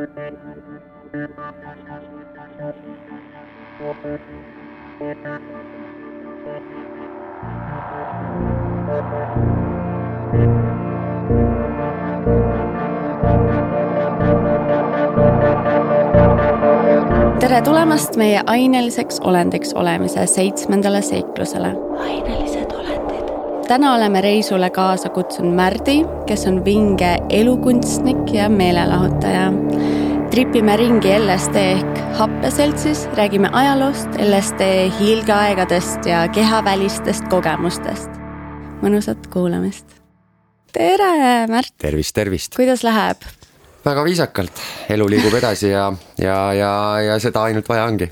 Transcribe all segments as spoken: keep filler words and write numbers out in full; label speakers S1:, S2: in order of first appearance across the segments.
S1: Tere tulemast meie aineliseks olendiks olemise seitsmendale seiklusele. Ainelised olendid. Täna oleme reisule kaasa kutsunud Märdi, kes on vinge elukunstnik ja meelelahutaja. Tripime ringi L S D ehk happeseltsis, räägime ajaloost, L S D hiilgeaegadest ja kehavälistest kogemustest. Mõnusat kuulamist. Tere, Märt!
S2: Tervist, tervist!
S1: Kuidas läheb?
S2: Väga viisakalt. Elu liigub edasi ja, ja, ja, ja seda ainult vaja ongi.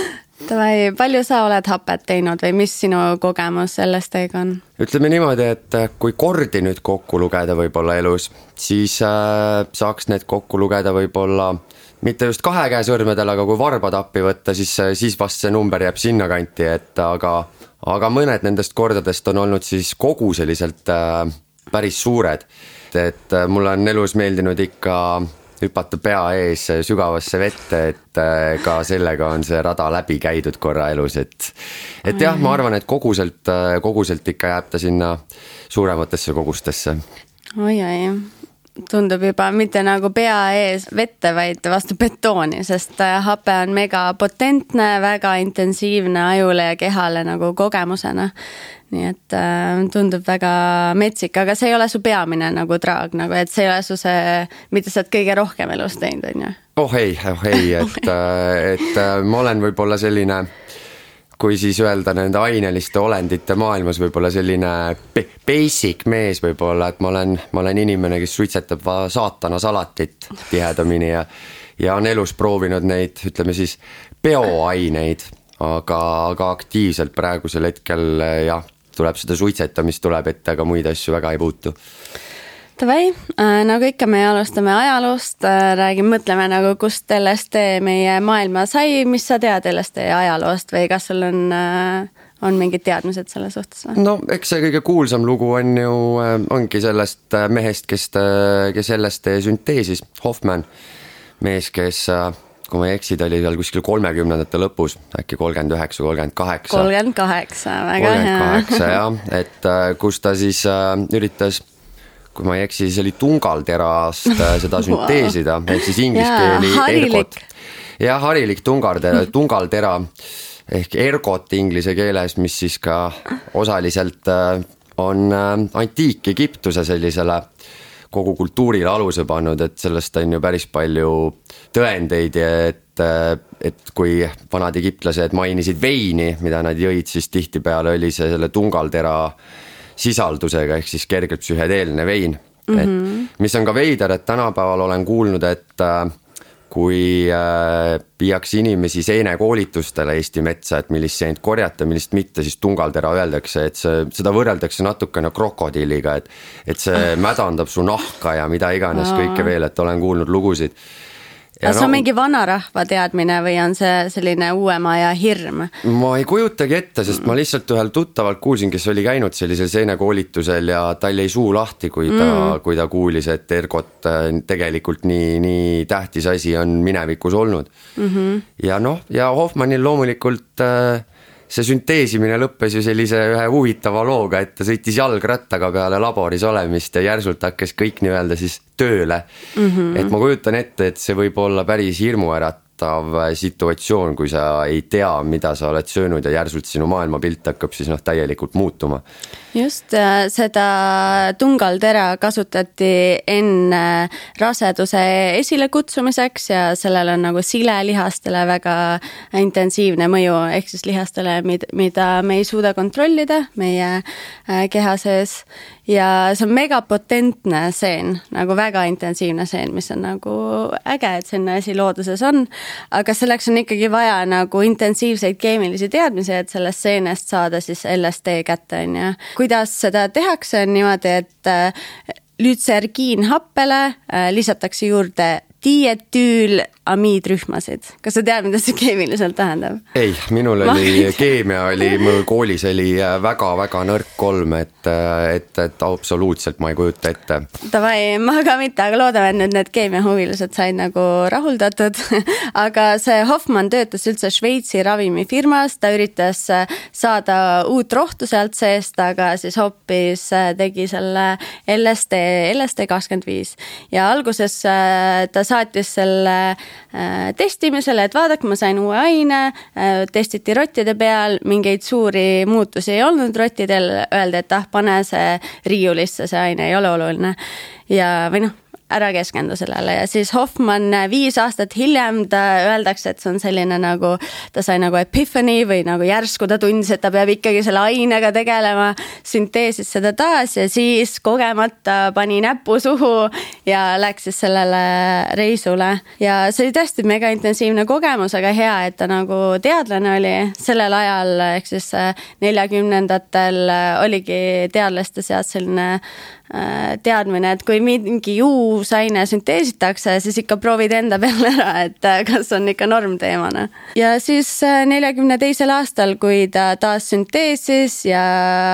S1: Tavai, palju sa oled hapet teinud või mis sinu kogemus L S D-ga on?
S2: Ütleme niimoodi, et kui kordi nüüd kokku lugeda võib-olla elus, siis äh, saaks need kokku lugeda võib-olla mitte just kahe käe sõrmedel, aga kui varbad appi võtta, siis, siis vast see number jääb sinna kanti, et aga, aga mõned nendest kordadest on olnud siis koguseliselt äh, päris suured. Et mulle on elus meeldinud ikka hüpata pea ees sügavasse vette, et ka sellega on see rada läbi käidud korra elus, et, et jah, ma arvan, et koguselt, koguselt ikka jääb ta sinna suurematesse kogustesse.
S1: Oi, oi. Tundub juba mitte nagu pea ees vette, vaid vastu betooni, sest hape on mega potentne, väga intensiivne ajule ja kehale nagu kogemusena. Nii et äh, tundub väga metsik, aga see ei ole su peamine nagu traag, nagu, et see ei ole su see, mida sa oled kõige rohkem elus teinud, on ju?
S2: Oh ei, oh ei, et, et ma olen võib-olla selline, kui siis öelda nende aineliste olendite maailmas võib-olla selline basic mees võib-olla, et ma olen, ma olen inimene, kes suitsetab saatana salatit tihedamini ja, ja on elus proovinud neid, ütleme siis, bioaineid, aga, aga aktiivselt praegusel hetkel jah, tuleb seda suitsetamist tuleb ette, aga muid asju väga ei puutu.
S1: Tavai, äh, nagu ikka me alustame ajaloost, äh, räägime, mõtleme nagu kust L S D meie maailma sai, mis sa tead L S D ajaloost või kas sul on, äh, on mingid teadmised selle suhtes? Või?
S2: No eks see kõige kuulsam lugu on ju, äh, ongi sellest mehest, kes, kes L S D sünteesis, Hoffman, mees, kes äh, kui ma ei eksid, oli seal kuskil kolmekümnendate lõpus, äkki kolmkümmend üheksa, kolmkümmend kaheksa.
S1: kolmkümmend kaheksa, väga hea.
S2: kolmkümmend kaheksa, jah, et kus ta siis üritas, kui ma ei eksi, siis oli tungalterast seda sünteesida, wow. Ehk siis ingliskeeli ergot. Ja harilik tungaltera, tungaltera ehk ergot inglise keeles, mis siis ka osaliselt on antiik-Egiptuse sellisele kogu kultuurile aluse pannud, et sellest on ju päris palju tõendeid, et, et kui vanad egiptlased mainisid veini, mida nad jõid, siis tihtipeale oli see selle tungaltera sisaldusega, ehk siis kergelt psühhedeelne vein. Mm-hmm. Et, mis on ka veider, et tänapäeval olen kuulnud, et kui viiaks inimesi seenekoolitustele Eesti metsa, et millist seent korjata, millist mitte, siis tungaltera öeldakse, et see, seda võrreldakse natukene krokodilliga, et, et see mädandab su nahka ja mida iganes kõike veel, et olen kuulnud lugusid.
S1: Kas on no, mingi vanarahva teadmine või on see selline uuema ja hirm?
S2: Ma ei kujutagi ette, sest ma lihtsalt ühel tuttavalt kuulsin, kes oli käinud sellisel seenekoolitusel ja tal jäi suu lahti, kui ta, mm. kui ta kuulis, et ergot tegelikult nii, nii tähtis asi on minevikus olnud. Mm-hmm. Ja noh, ja Hoffmanil loomulikult see sünteesimine lõppes ju sellise ühe huvitava looga, et ta sõitis jalgrattaga peale laboris olemist ja järsult hakkas kõik nii-öelda siis tööle. Mm-hmm. Et ma kujutan ette, et see võib olla päris hirmuäratav situatsioon, kui sa ei tea, mida sa oled söönud ja järsult sinu maailmapilt hakkab siis noh täielikult muutuma.
S1: Just, seda tungaltera kasutati enne raseduse esile kutsumiseks ja sellel on nagu silelihastele väga intensiivne mõju, ehk siis lihastele, mida me ei suuda kontrollida meie keha sees. Ja see on mega potentne seen, nagu väga intensiivne seen, mis on nagu äge, et selline asi looduses on, aga selleks on ikkagi vaja nagu intensiivseid keemilisi teadmisi, et sellest seenest saada siis L S D kätte, on ja. Kuidas seda tehakse on niimoodi, et lütsergiinhappele lisatakse juurde dietüülamidrühmasid. Kas sa tead, mida see keemiliselt tähendab?
S2: Ei, minul oli, keemia oli, mul koolis oli väga-väga nõrk kolm, et, et, et absoluutselt ma ei kujuta ette.
S1: Tavai, ma ka mitte, aga loodame, et nüüd need keemiahuvilised said nagu rahuldatud. Aga see Hoffmann töötas üldse Šveitsi ravimifirmas, ta üritas saada uut rohtu sealt seest, aga siis hoopis tegi selle L S D, L S D kakskümmend viis. Ja alguses ta saatis selle testimisele, et vaadake, ma sain uue aine, testiti rottide peal, mingeid suuri muutusi ei olnud rottidel, öeldi, et ah, pane see riiulisse, see aine ei ole oluline. Ja või noh, ära keskendu sellele ja siis Hoffmann viis aastat hiljem ta öeldakse, et see on selline nagu, ta sai nagu epiphany või nagu järsku ta tundis, et ta peab ikkagi selle ainega tegelema, sünteesis seda taas ja siis kogemata pani näpu suhu ja läks siis sellele reisule. Ja see oli tõesti mega intensiivne kogemus, aga hea, et ta nagu teadlane oli sellel ajal, ehk siis neljakümnendatel oligi teadlaste seas selline teadmine, et kui mingi uus aine sünteesitakse, siis ikka proovid enda peale ära, et kas on ikka normteemana. Ja siis neljakümne teisel aastal, kui ta taas sünteesis ja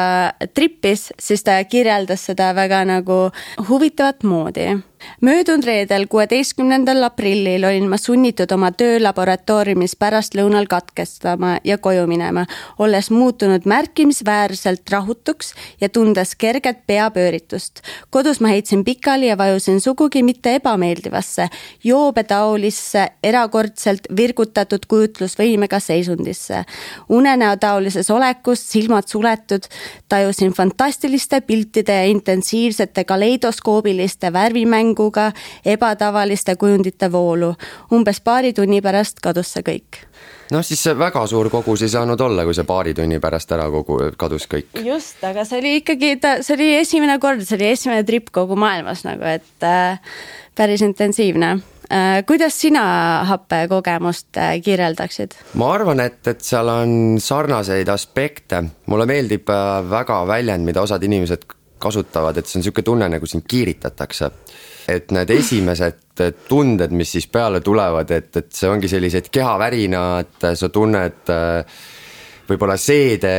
S1: trippis, siis ta kirjeldas seda väga nagu huvitavat moodi. Möödunud reedel kuueteistkümnendal aprillil olin ma sunnitud oma töö laboratooriumis pärast lõunal katkestama ja koju minema, olles muutunud märkimisväärselt rahutuks ja tundes kerget peapööritust. Kodus ma heitsin pikali ja vajusin sugugi mitte ebameeldivasse, joobetaolisse, erakordselt virgutatud kujutlusvõimega seisundisse. Unenäotaolises olekus, silmad suletud, tajusin fantastiliste piltide ja intensiivsete kaleidoskoobiliste värvimängu ebatavaliste kujundite voolu. Umbes paari tunni pärast kadus see kõik.
S2: No siis see väga suur kogus ei saanud olla, kui see paari tunni pärast ära kogu, kadus kõik.
S1: Just, aga see oli ikkagi, see oli esimene kord, see oli esimene trip kogu maailmas nagu, et äh, päris intensiivne. Äh, kuidas sina happe kogemust äh, kirjeldaksid? Ma
S2: arvan, et, et seal on sarnaseid aspekte. Mulle meeldib äh, väga väljend, mida osad inimesed kasutavad, et see on niisugune tunne, nagu siin kiiritatakse. Et need esimesed tunded, mis siis peale tulevad, et, et see ongi sellised kehavärinad, sa tunned võib-olla seede,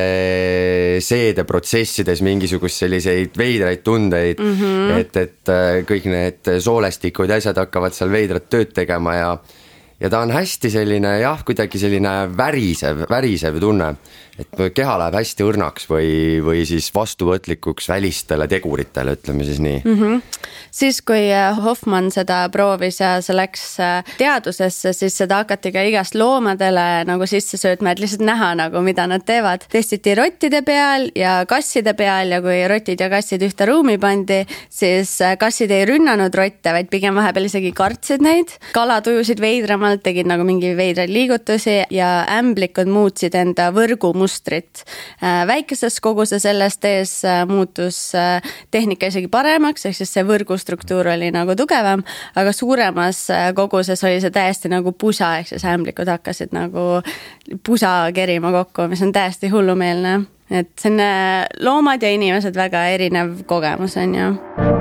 S2: seede protsessides mingisugust selliseid veidraid tundeid, mm-hmm. et, et kõik need soolestikud ja asjad hakkavad seal veidrat tööd tegema ja, ja ta on hästi selline, jah, kuidagi selline värisev, värisev tunne. Et keha läheb hästi õrnaks või, või siis vastuvõtlikuks välistele teguritele, ütleme siis nii.
S1: Mm-hmm. Siis kui Hoffmann seda proovis ja see läks teadusesse, siis seda hakati ka igast loomadele nagu sisse söötma, et lihtsalt näha nagu, mida nad teevad. Testiti rottide peal ja kasside peal ja kui rotid ja kassid ühte ruumi pandi, siis kassid ei rünnanud rotte, vaid pigem vahepeal isegi kartsid neid. Kalad ujusid veidramalt, tegid nagu mingi veidraid liigutusi ja ämblikud muutsid enda võrgu mustrit. Väikeses koguses L S D-s muutus tehnika isegi paremaks, ehk siis see võrgustruktuur oli nagu tugevam, aga suuremas koguses oli see täiesti nagu pusa, ehk siis ämblikud hakkasid nagu pusa kerima kokku, mis on täiesti hullumeelne. Et see on loomad ja inimesed väga erinev kogemus on ju.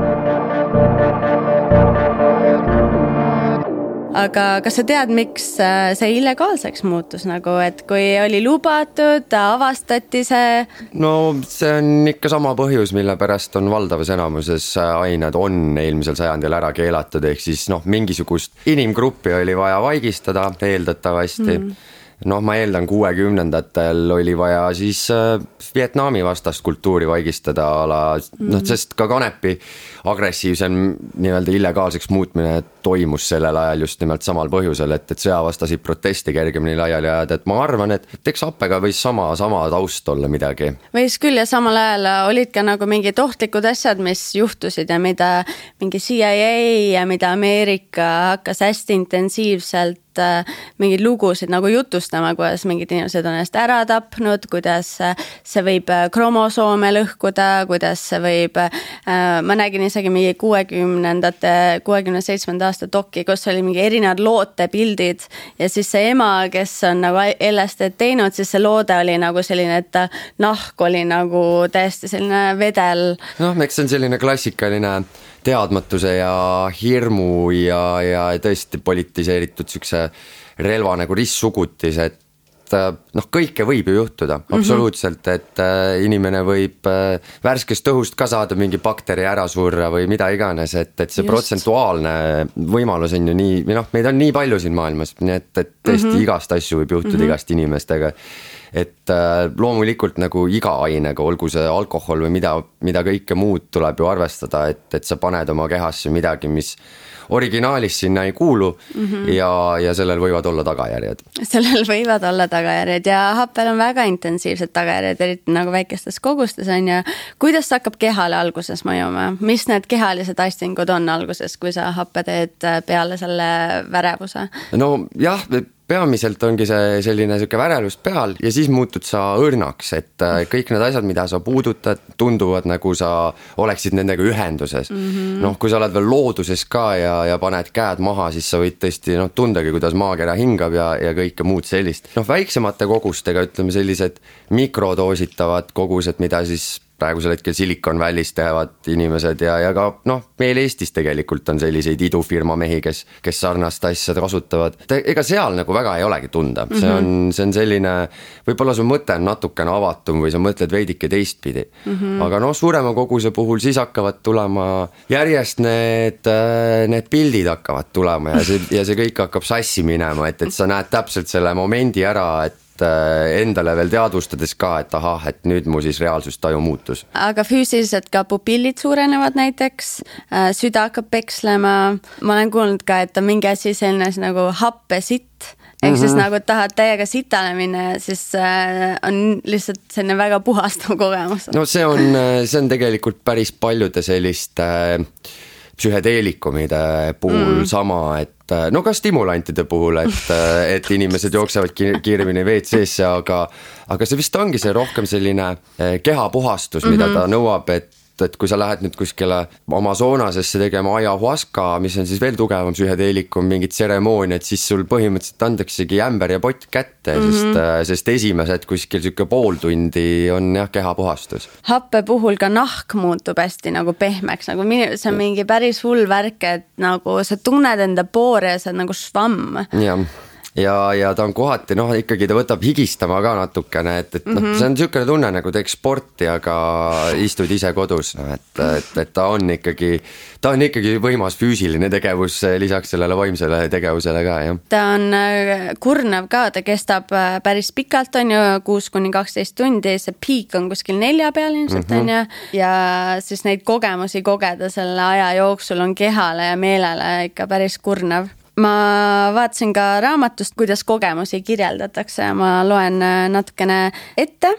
S1: Aga kas sa tead, miks see illegaalseks muutus nagu, et kui oli lubatud, avastati see?
S2: No see on ikka sama põhjus, mille pärast on valdavas enamuses ained on eelmisel sajandil ära keelatud, ehk siis noh, mingisugust inimgruppi oli vaja vaigistada eeldatavasti. Mm. Noh, ma eeldan kuuekümnendatel oli vaja siis Vietnami vastast kultuuri vaigistada ala, noh, sest ka kanepi agressiivsem nii-öelda illegaalseks muutmine toimus sellel ajal just nimelt samal põhjusel, et, et sõjavastasid protesti kergemini laiali ajad, et ma arvan, et eks happega võis sama, sama taust olla midagi.
S1: Võis küll ja samal ajal olid ka nagu mingid ohtlikud asjad, mis juhtusid ja mida mingi C I A ja mida Ameerika hakkas hästi intensiivselt mingid lugusid nagu jutustama, kuidas mingid inimesed on ennast ära tapnud, kuidas see võib kromosoome lõhkuda, kuidas see võib, ma nägin isegi mingi kuuekümnendate, kuuekümne seitsmenda aasta doki, kus oli mingi erinevad lootepildid ja siis see ema, kes on nagu L S D teinud, siis see loode oli nagu selline, et nahk oli nagu täiesti selline vedel.
S2: Noh, eks see on selline klassikaline teadmatuse ja hirmu ja, ja tõesti politiseeritud siukse relva nagu ristsugutis, et noh, kõike võib ju juhtuda, absoluutselt, et inimene võib värskest õhust ka saada mingi bakteri ära surra või mida iganes, et, et see Just. protsentuaalne võimalus on ju nii, või noh, meid on nii palju siin maailmas, nii et, et tõesti mm-hmm. igast asju võib juhtuda mm-hmm. igast inimestega. Et loomulikult nagu iga ainega, olgu see alkohol või mida, mida kõike muud tuleb ju arvestada, et, et sa paned oma kehasse midagi, mis originaalis sinna ei kuulu mm-hmm. ja, ja sellel võivad olla tagajärjed.
S1: Sellel võivad olla tagajärjed ja happel on väga intensiivsed tagajärjed, eriti nagu väikestes kogustes on ja kuidas see hakkab kehale alguses mõjuma? Mis need kehalised astingud on alguses, kui sa happe teed peale selle värevuse?
S2: No jah, peamiselt ongi see selline siuke värelus peal ja siis muutud sa õrnaks, et kõik need asjad, mida sa puudutad, tunduvad nagu sa oleksid nendega ühenduses. Mm-hmm. Noh, kui sa oled veel looduses ka ja, ja paned käed maha, siis sa võid tõesti noh, tundagi, kuidas maakera hingab ja, ja kõike muud sellist. Noh, väiksemate kogustega, ütleme sellised mikrodoositavad kogused, mida siis praegusel hetkel Silicon Valley's teevad inimesed ja, ja ka noh, meil Eestis tegelikult on selliseid idufirma mehi, kes, kes sarnast asja kasutavad. Ega seal nagu väga ei olegi tunda, see on, see on selline, võib-olla su mõte on natukene avatum või sa mõtled veidike teistpidi, mm-hmm. aga noh, suurema koguse puhul siis hakkavad tulema järjest need, need pildid hakkavad tulema ja see, ja see kõik hakkab sassi minema, et, et sa näed täpselt selle momendi ära, et endale veel teadvustades ka, et ahah, et nüüd mu siis reaalsustaju muutus.
S1: Aga füüsiliselt ka pupillid suurenevad näiteks, süda hakkab pekslema, ma olen kuulnud ka, et on mingi asi selline nagu happesitt, ehk mm-hmm. siis nagu tahad täiega sitale minna ja siis on lihtsalt selline väga puhastav kogemus.
S2: No see on, see on tegelikult päris paljude selliste psühhedeelikumide puhul mm. sama, et no ka stimulantide puhul, et, et inimesed jooksevad kiiremini V C-sse, aga, aga see vist ongi see rohkem selline kehapuhastus, mida mm-hmm. ta nõuab, et et kui sa lähed nüüd kuskile Amazonasesse tegema ayahuasca, mis on siis veel tugevam psühhedeelikum, mingit tseremooniat, siis sul põhimõtteliselt andaksegi ämber ja pott kätte, mm-hmm. sest, sest esimesed kuskil siuke pool tundi on jah, kehapuhastus.
S1: Happe puhul ka nahk muutub hästi nagu pehmeks, nagu see on mingi päris hull värk, et nagu sa tunned enda poore ja sa oled nagu švamm.
S2: Jah. Ja, ja ta on kohati, noh, ikkagi ta võtab higistama ka natukene, et, et noh, mm-hmm. see on niisugune tunne nagu teeks sporti, aga istud ise kodus, no, et, et, et ta on ikkagi, ta on ikkagi võimas füüsiline tegevus lisaks sellele vaimsele tegevusele ka, jah.
S1: Ta on kurnav ka, ta kestab päris pikalt, on ju, kuus kuni kaksteist tundi, see piik on kuskil nelja peal ilmselt, mm-hmm. on ju, ja siis neid kogemusi kogeda selle aja jooksul on kehale ja meelele ikka päris kurnav. Ma vaatasin ka raamatust, kuidas kogemusi kirjeldatakse ja ma loen natukene ette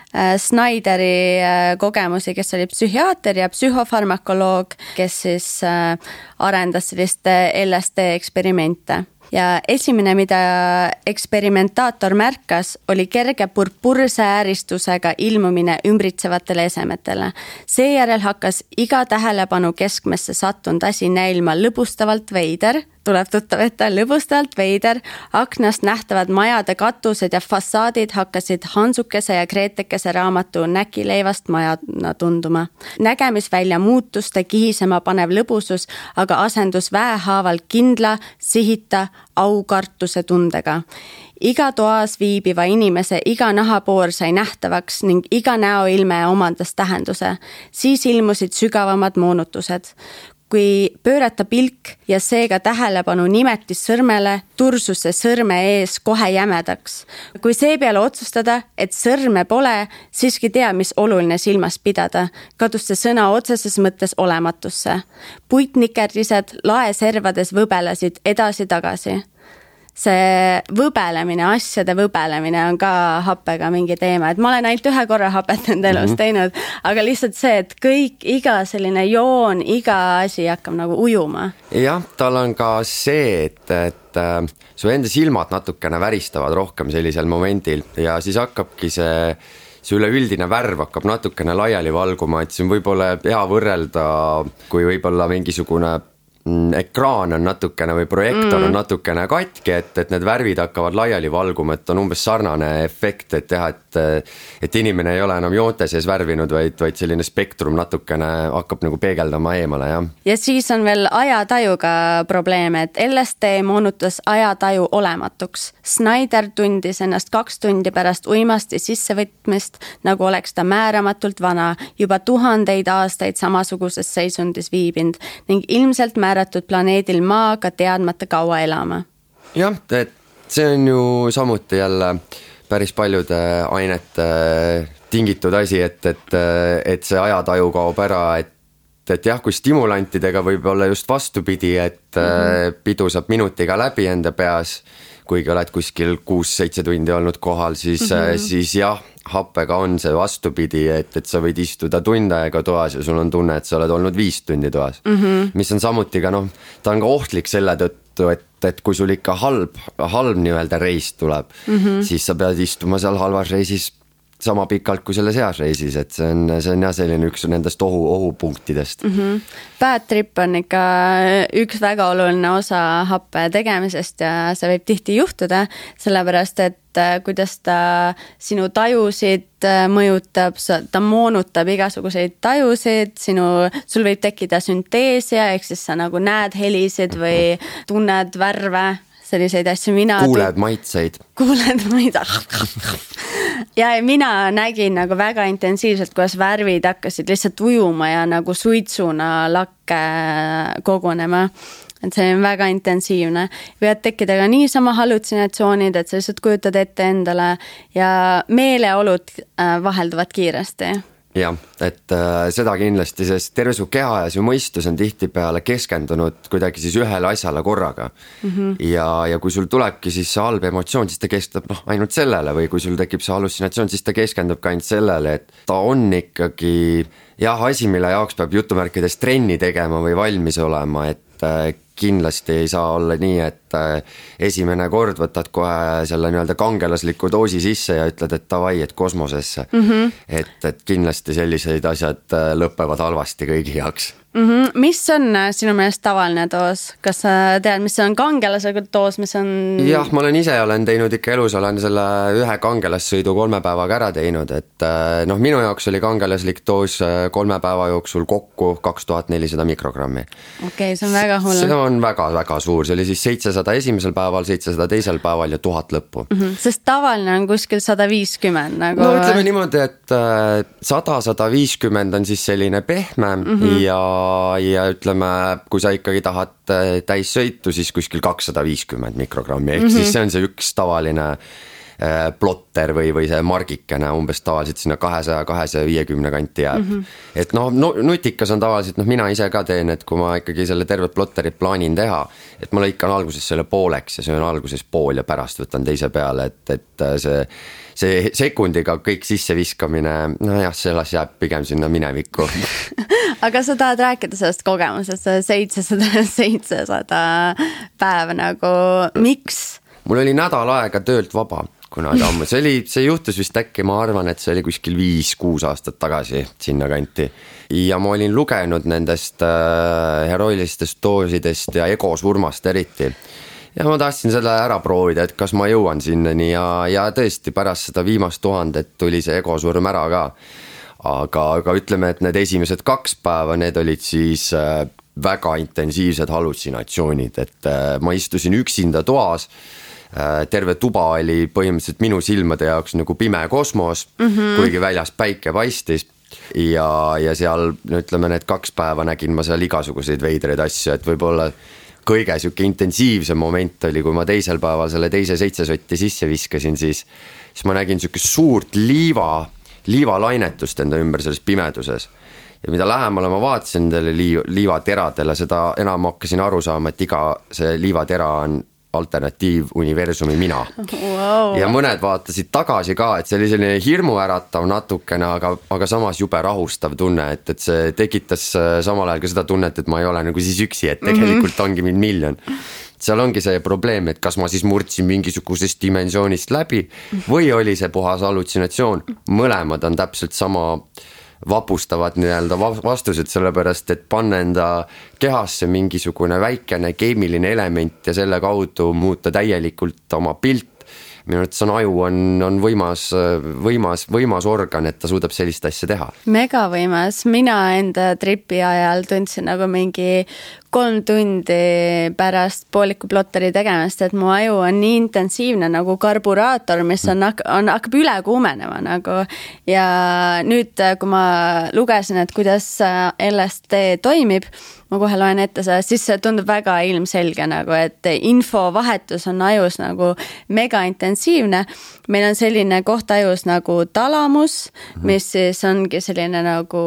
S1: Snyderi kogemusi, kes oli psühhiaater ja psühhofarmakoloog, kes siis arendas sellist L S D eksperimente. Ja esimene, mida eksperimentaator märkas, oli kerge purpurse ääristusega ilmumine ümbritsevatele esemetele. Seejärel hakkas iga tähelepanu keskmesse sattunud asi näilma lõbustavalt veider, tuleb tuttav ette, lõbustavalt veider, aknast nähtavad majade katused ja fassaadid hakkasid Hansukese ja Gretekese raamatu Näkileivast majana tunduma. Nägemisvälja muutuste kihisema panev lõbusus, aga asendus väehaaval kindla, sihita, aukartuse tundega. Iga toas viibiva inimese iga nahapoor sai nähtavaks ning iga näoilme omandas tähenduse. Siis ilmusid sügavamad moonutused. Kui pöörata pilk ja seega tähelepanu nimetis sõrmele, tursus see sõrme ees kohe jämedaks. Kui seepeale otsustada, et sõrme pole, siiski tea, mis oluline silmas pidada, kadus see sõna otseses mõttes olematusse. Puitnikerdised laeservades võbelesid edasi-tagasi. See võbelemine, asjade võbelemine on ka happega mingi teema, et ma olen ainult ühe korra hapet enda elus mm-hmm. teinud, aga lihtsalt see, et kõik, iga selline joon, iga asi hakkab nagu ujuma.
S2: Jah, tal on ka see, et, et äh, su enda silmad natukene väristavad rohkem sellisel momendil ja siis hakkabki see see üleüldine värv hakkab natukene laiali valguma, et see on võib-olla hea võrrelda, kui võib-olla mingisugune ekraan on natukene või projektor mm. on natukene katki, et, et need värvid hakkavad laiali valguma, et on umbes sarnane efekt, et jah, et, et inimene ei ole enam joonte sees värvinud, vaid, vaid selline spektrum natukene hakkab nagu peegeldama eemale, jah.
S1: Ja siis on veel ajatajuga probleeme, et L S D moonutas ajataju olematuks. Snyder tundis ennast kaks tundi pärast uimasti sissevõtmist, nagu oleks ta määramatult vana, juba tuhandeid aastaid samasuguses seisundis viibinud ning ilmselt määratud planeedil Maa ka teadmata kaua elama.
S2: Jah, et see on ju samuti jälle päris paljude ainete tingitud asi, et, et, et see ajataju kaob ära, et et jah, kui stimulantidega võib olla just vastupidi, et mm-hmm. pidu saab minutiga läbi enda peas, kuigi oled kuskil kuus-seitse tundi olnud kohal, siis, mm-hmm. siis jah, happega on see vastupidi, et, et sa võid istuda tund aega toas ja sul on tunne, et sa oled olnud viis tundi toas, mm-hmm. mis on samuti ka noh, ta on ka ohtlik selle tõttu, et, et kui sul ikka halb, halb nii-öelda reis tuleb, mm-hmm. siis sa pead istuma seal halvas reisis sama pikalt kui selles heas reisis, et see on, see on jah selline üks nendest ohu, ohupunktidest.
S1: Mm-hmm. Bad trip on ikka üks väga oluline osa happe tegemisest ja see võib tihti juhtuda, sellepärast et kuidas ta sinu tajusid mõjutab, ta moonutab igasuguseid tajusid, sinu, sul võib tekkida sünteesia, ehk siis sa nagu näed helisid või tunned värve, selliseid asju. Mina
S2: kuuled maitseid.
S1: Kuuled maitseid. Ja mina nägin nagu väga intensiivselt, kuidas värvid hakkasid lihtsalt ujuma ja nagu suitsuna lakke kogunema. Et see on väga intensiivne. Võivad tekkida ka niisama hallutsinatsioonid, et sa lihtsalt kujutad ette endale ja meeleolud vahelduvad kiiresti.
S2: Jah, et äh, seda kindlasti, sest terve su keha ja su mõistus on tihtipeale keskendunud kuidagi siis ühele asjale korraga. Mm-hmm. Ja, ja kui sul tulebki siis see halb emotsioon, siis ta keskendub noh, ainult sellele või kui sul tekib see hallutsinatsioon, siis ta keskendub ka ainult sellele, et ta on ikkagi jah, asi, mille jaoks peab jutumärkides trenni tegema või valmis olema, et äh, kindlasti ei saa olla nii, et esimene kord võtad kohe selle nii-öelda kangelasliku doosi sisse ja ütled, et davai, et kosmosesse. Mm-hmm. Et, et kindlasti selliseid asjad lõpevad halvasti kõigi jaoks.
S1: Mm-hmm. Mis on sinu meelest tavaline doos? Kas sa tead, mis on kangelaslikud doos, mis on...
S2: Jah, ma olen ise olen teinud ikka elus, olen selle ühe kangelassõidu kolme päevaga ära teinud, et noh, minu jaoks oli kangelaslik doos kolme päeva jooksul kokku kaks tuhat nelisada mikrogrammi.
S1: Okei, okay, see on väga hull.
S2: See on väga-väga suur, see oli siis seitsesada esimesel päeval, seitsesada teisel päeval ja tuhat lõppu.
S1: Mm-hmm. Sest tavaline on kuskil sada viiskümmend nagu...
S2: No ütleme niimoodi, et sada sada viiskümmend on siis selline pehme mm-hmm. ja ja ütleme, kui sa ikkagi tahad täis sõitu, siis kuskil kakssada viiskümmend mikrogrammi, ehk mm-hmm. siis see on see üks tavaline äh, plotter või, või see margikene umbes tavaliselt sinna kahesaja, kahesaja viiekümne kanti jääb. Mm-hmm. Et noh, no, nutikas on tavaliselt, noh mina ise ka teen, et kui ma ikkagi selle tervet plotterit plaanin teha, et ma lõikan alguses selle pooleks ja see on alguses pool ja pärast võtan teise peale, et, et see see sekundiga kõik sisse viskamine, no jah, selles jääb pigem sinna minevikku.
S1: Aga sa tahad rääkida sellest kogemusest, seitsesada, seitsesada päeva nagu, miks?
S2: Mul oli nädal aega töölt vaba, kuna tammu. See, oli, see juhtus vist äkki, ma arvan, et see oli kuskil viis-kuus aastat tagasi sinna kanti. Ja ma olin lugenud nendest äh, heroilistest doosidest ja egosurmast eriti. Ja ma tahtsin selle ära proovida, et kas ma jõuan sinnani ja, ja tõesti pärast seda viimast tuhandet tuli see egosurm ära ka. Aga, aga ütleme, et need esimesed kaks päeva, need olid siis äh, väga intensiivsed hallutsinatsioonid, et äh, ma istusin üksinda toas, äh, terve tuba oli põhimõtteliselt minu silmade jaoks nagu pime kosmos, mm-hmm. kuigi väljas päike paistis. Ja, ja seal, no ütleme, need kaks päeva nägin ma seal igasuguseid veidreid asju, et võib-olla kõige siuke intensiivse moment oli, kui ma teisel päeval selle teise seitsesotti sisse viskasin, siis, siis ma nägin siuke suurt liiva, liivalainetust enda ümber selles pimeduses. Ja mida lähemale ma vaatasin teile liivateradele, seda enam hakkasin aru saama, et iga see liivatera on alternatiiv universumi mina. Wow. Ja mõned vaatasid tagasi ka, et see oli selline hirmu äratav natukene, aga, aga samas jube rahustav tunne, et, et see tekitas samal ajal ka seda tunnet, et ma ei ole nagu siis üksi, et tegelikult mm-hmm. ongi mind miljon. Seal ongi see probleem, et kas ma siis murdsin mingisugusest dimensioonist läbi või oli see puhas hallutsinatsioon. Mõlemad on täpselt sama vapustavad nii-öelda vastused, sellepärast et panna enda kehasse mingisugune väikene keemiline element ja selle kaudu muuta täielikult oma pilt. Minu arvates on aju on, on võimas, võimas, võimas organ, et ta suudab sellist asja teha.
S1: Mega võimas. Mina enda tripi ajal tundsin nagu mingi kolm tundi pärast pooliku plotteri tegemist, et mu aju on nii intensiivne nagu karburaator, mis on, on, hakkab üle kuumenema nagu. Ja nüüd, kui ma lugesin, et kuidas L S D toimib, ma kohe loen ette seda, siis see tundub väga ilmselge nagu, et infovahetus on ajus nagu mega intensiivne. Meil on selline koht ajus nagu talamus, mis siis ongi selline nagu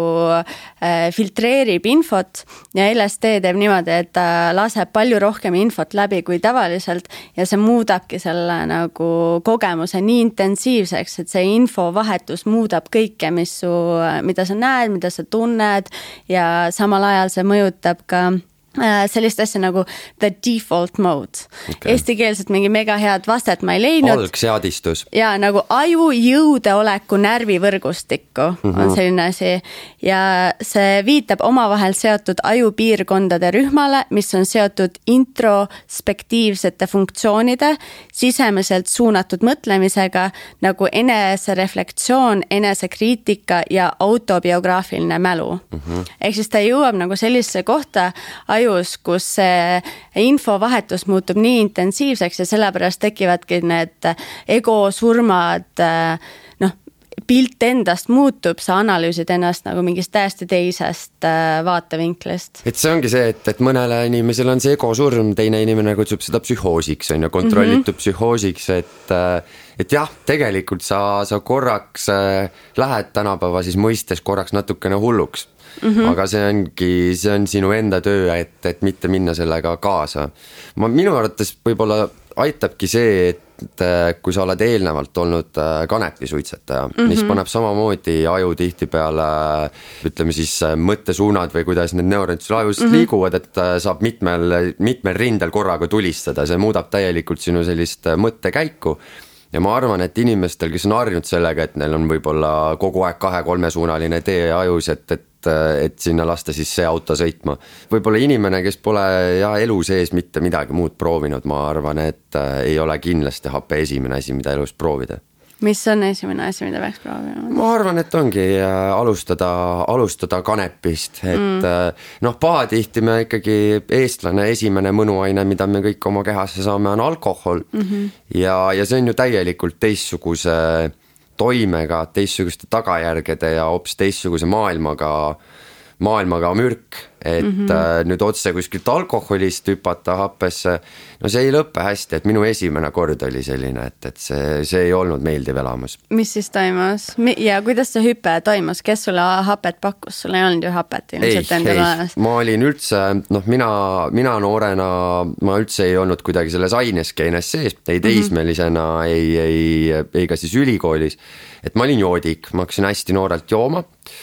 S1: äh, filtreerib infot ja L S D teeb niimoodi, et ta laseb palju rohkem infot läbi kui tavaliselt ja see muudabki selle nagu kogemuse nii intensiivseks, et see infovahetus muudab kõike, mis su, mida sa näed, mida sa tunned ja samal ajal see mõjutab ka sellist asja nagu the default mode. Okay. Eestikeelselt mingi mega head vastet ma ei leidnud.
S2: Algseadistus.
S1: Ja nagu aju jõudeoleku närvivõrgustikku mm-hmm. on selline asi. Ja see viitab omavahel seotud ajupiirkondade rühmale, mis on seotud introspektiivsete funktsioonide, sisemiselt suunatud mõtlemisega nagu enesereflektsioon, enesekriitika ja autobiograafiline mälu. Mm-hmm. Ehk siis ta jõuab nagu sellise kohta aju kus see infovahetus muutub nii intensiivseks ja sellepärast tekivadki need egosurmad, noh, pilt endast muutub, sa analüüsid ennast nagu mingist täiesti teisest vaatevinklist.
S2: Et see ongi see, et, et mõnele inimesel on see egosurm, teine inimene kutsub seda psühhoosiks, on ju, kontrollitud mm-hmm. psühhoosiks, et, et jah, tegelikult sa, sa korraks lähed tänapäeva siis mõistes korraks natukene hulluks. Mm-hmm. Aga see ongi, see on sinu enda töö, et, et mitte minna sellega kaasa. Ma minu arvates võib-olla aitabki see, et kui sa oled eelnevalt olnud kanepisuitsetaja, mm-hmm. mis paneb samamoodi aju tihti peale, ütleme siis mõttesuunad või kuidas need neuronid sul ajus mm-hmm. liiguvad, et saab mitmel, mitmel rindel korraga tulistada. See muudab täielikult sinu sellist mõttekäiku. Ja ma arvan, et inimestel, kes on harjunud sellega, et neil on võib-olla kogu aeg kahe-kolmesuunaline tee ajus, et, et, et sinna lasta siis see auto sõitma. Võib-olla inimene, kes pole ja elu sees mitte midagi muud proovinud, ma arvan, et ei ole kindlasti hape esimene asi, mida elus proovida.
S1: Mis on esimene asi, mida peaks proovima?
S2: Ma arvan, et ongi alustada, alustada kanepist, et mm. noh, pahatihti me ikkagi eestlane esimene mõnuaine, mida me kõik oma kehasse saame, on alkohol mm-hmm. ja, ja see on ju täielikult teistsuguse toimega, teistsuguste tagajärgede ja hoopis teistsuguse maailmaga, maailmaga mürk, et mm-hmm. nüüd otse kuskilt alkoholist hüpata happesse, no see ei lõppe hästi, et minu esimene kord oli selline, et, et see, see ei olnud meeldiv elamus.
S1: Mis siis toimus? Ja kuidas see hüpe toimus? Kes sulle hapet pakkus? Sul ei olnud ju hapet ilmselt endal olemas.
S2: Ma olin üldse, noh mina, mina noorena, ma üldse ei olnud kuidagi selles aineskeenes sees, ei teismelisena, mm-hmm. ei, ei, ei ka siis ülikoolis, et ma olin joodik, ma hakkasin hästi noorelt jooma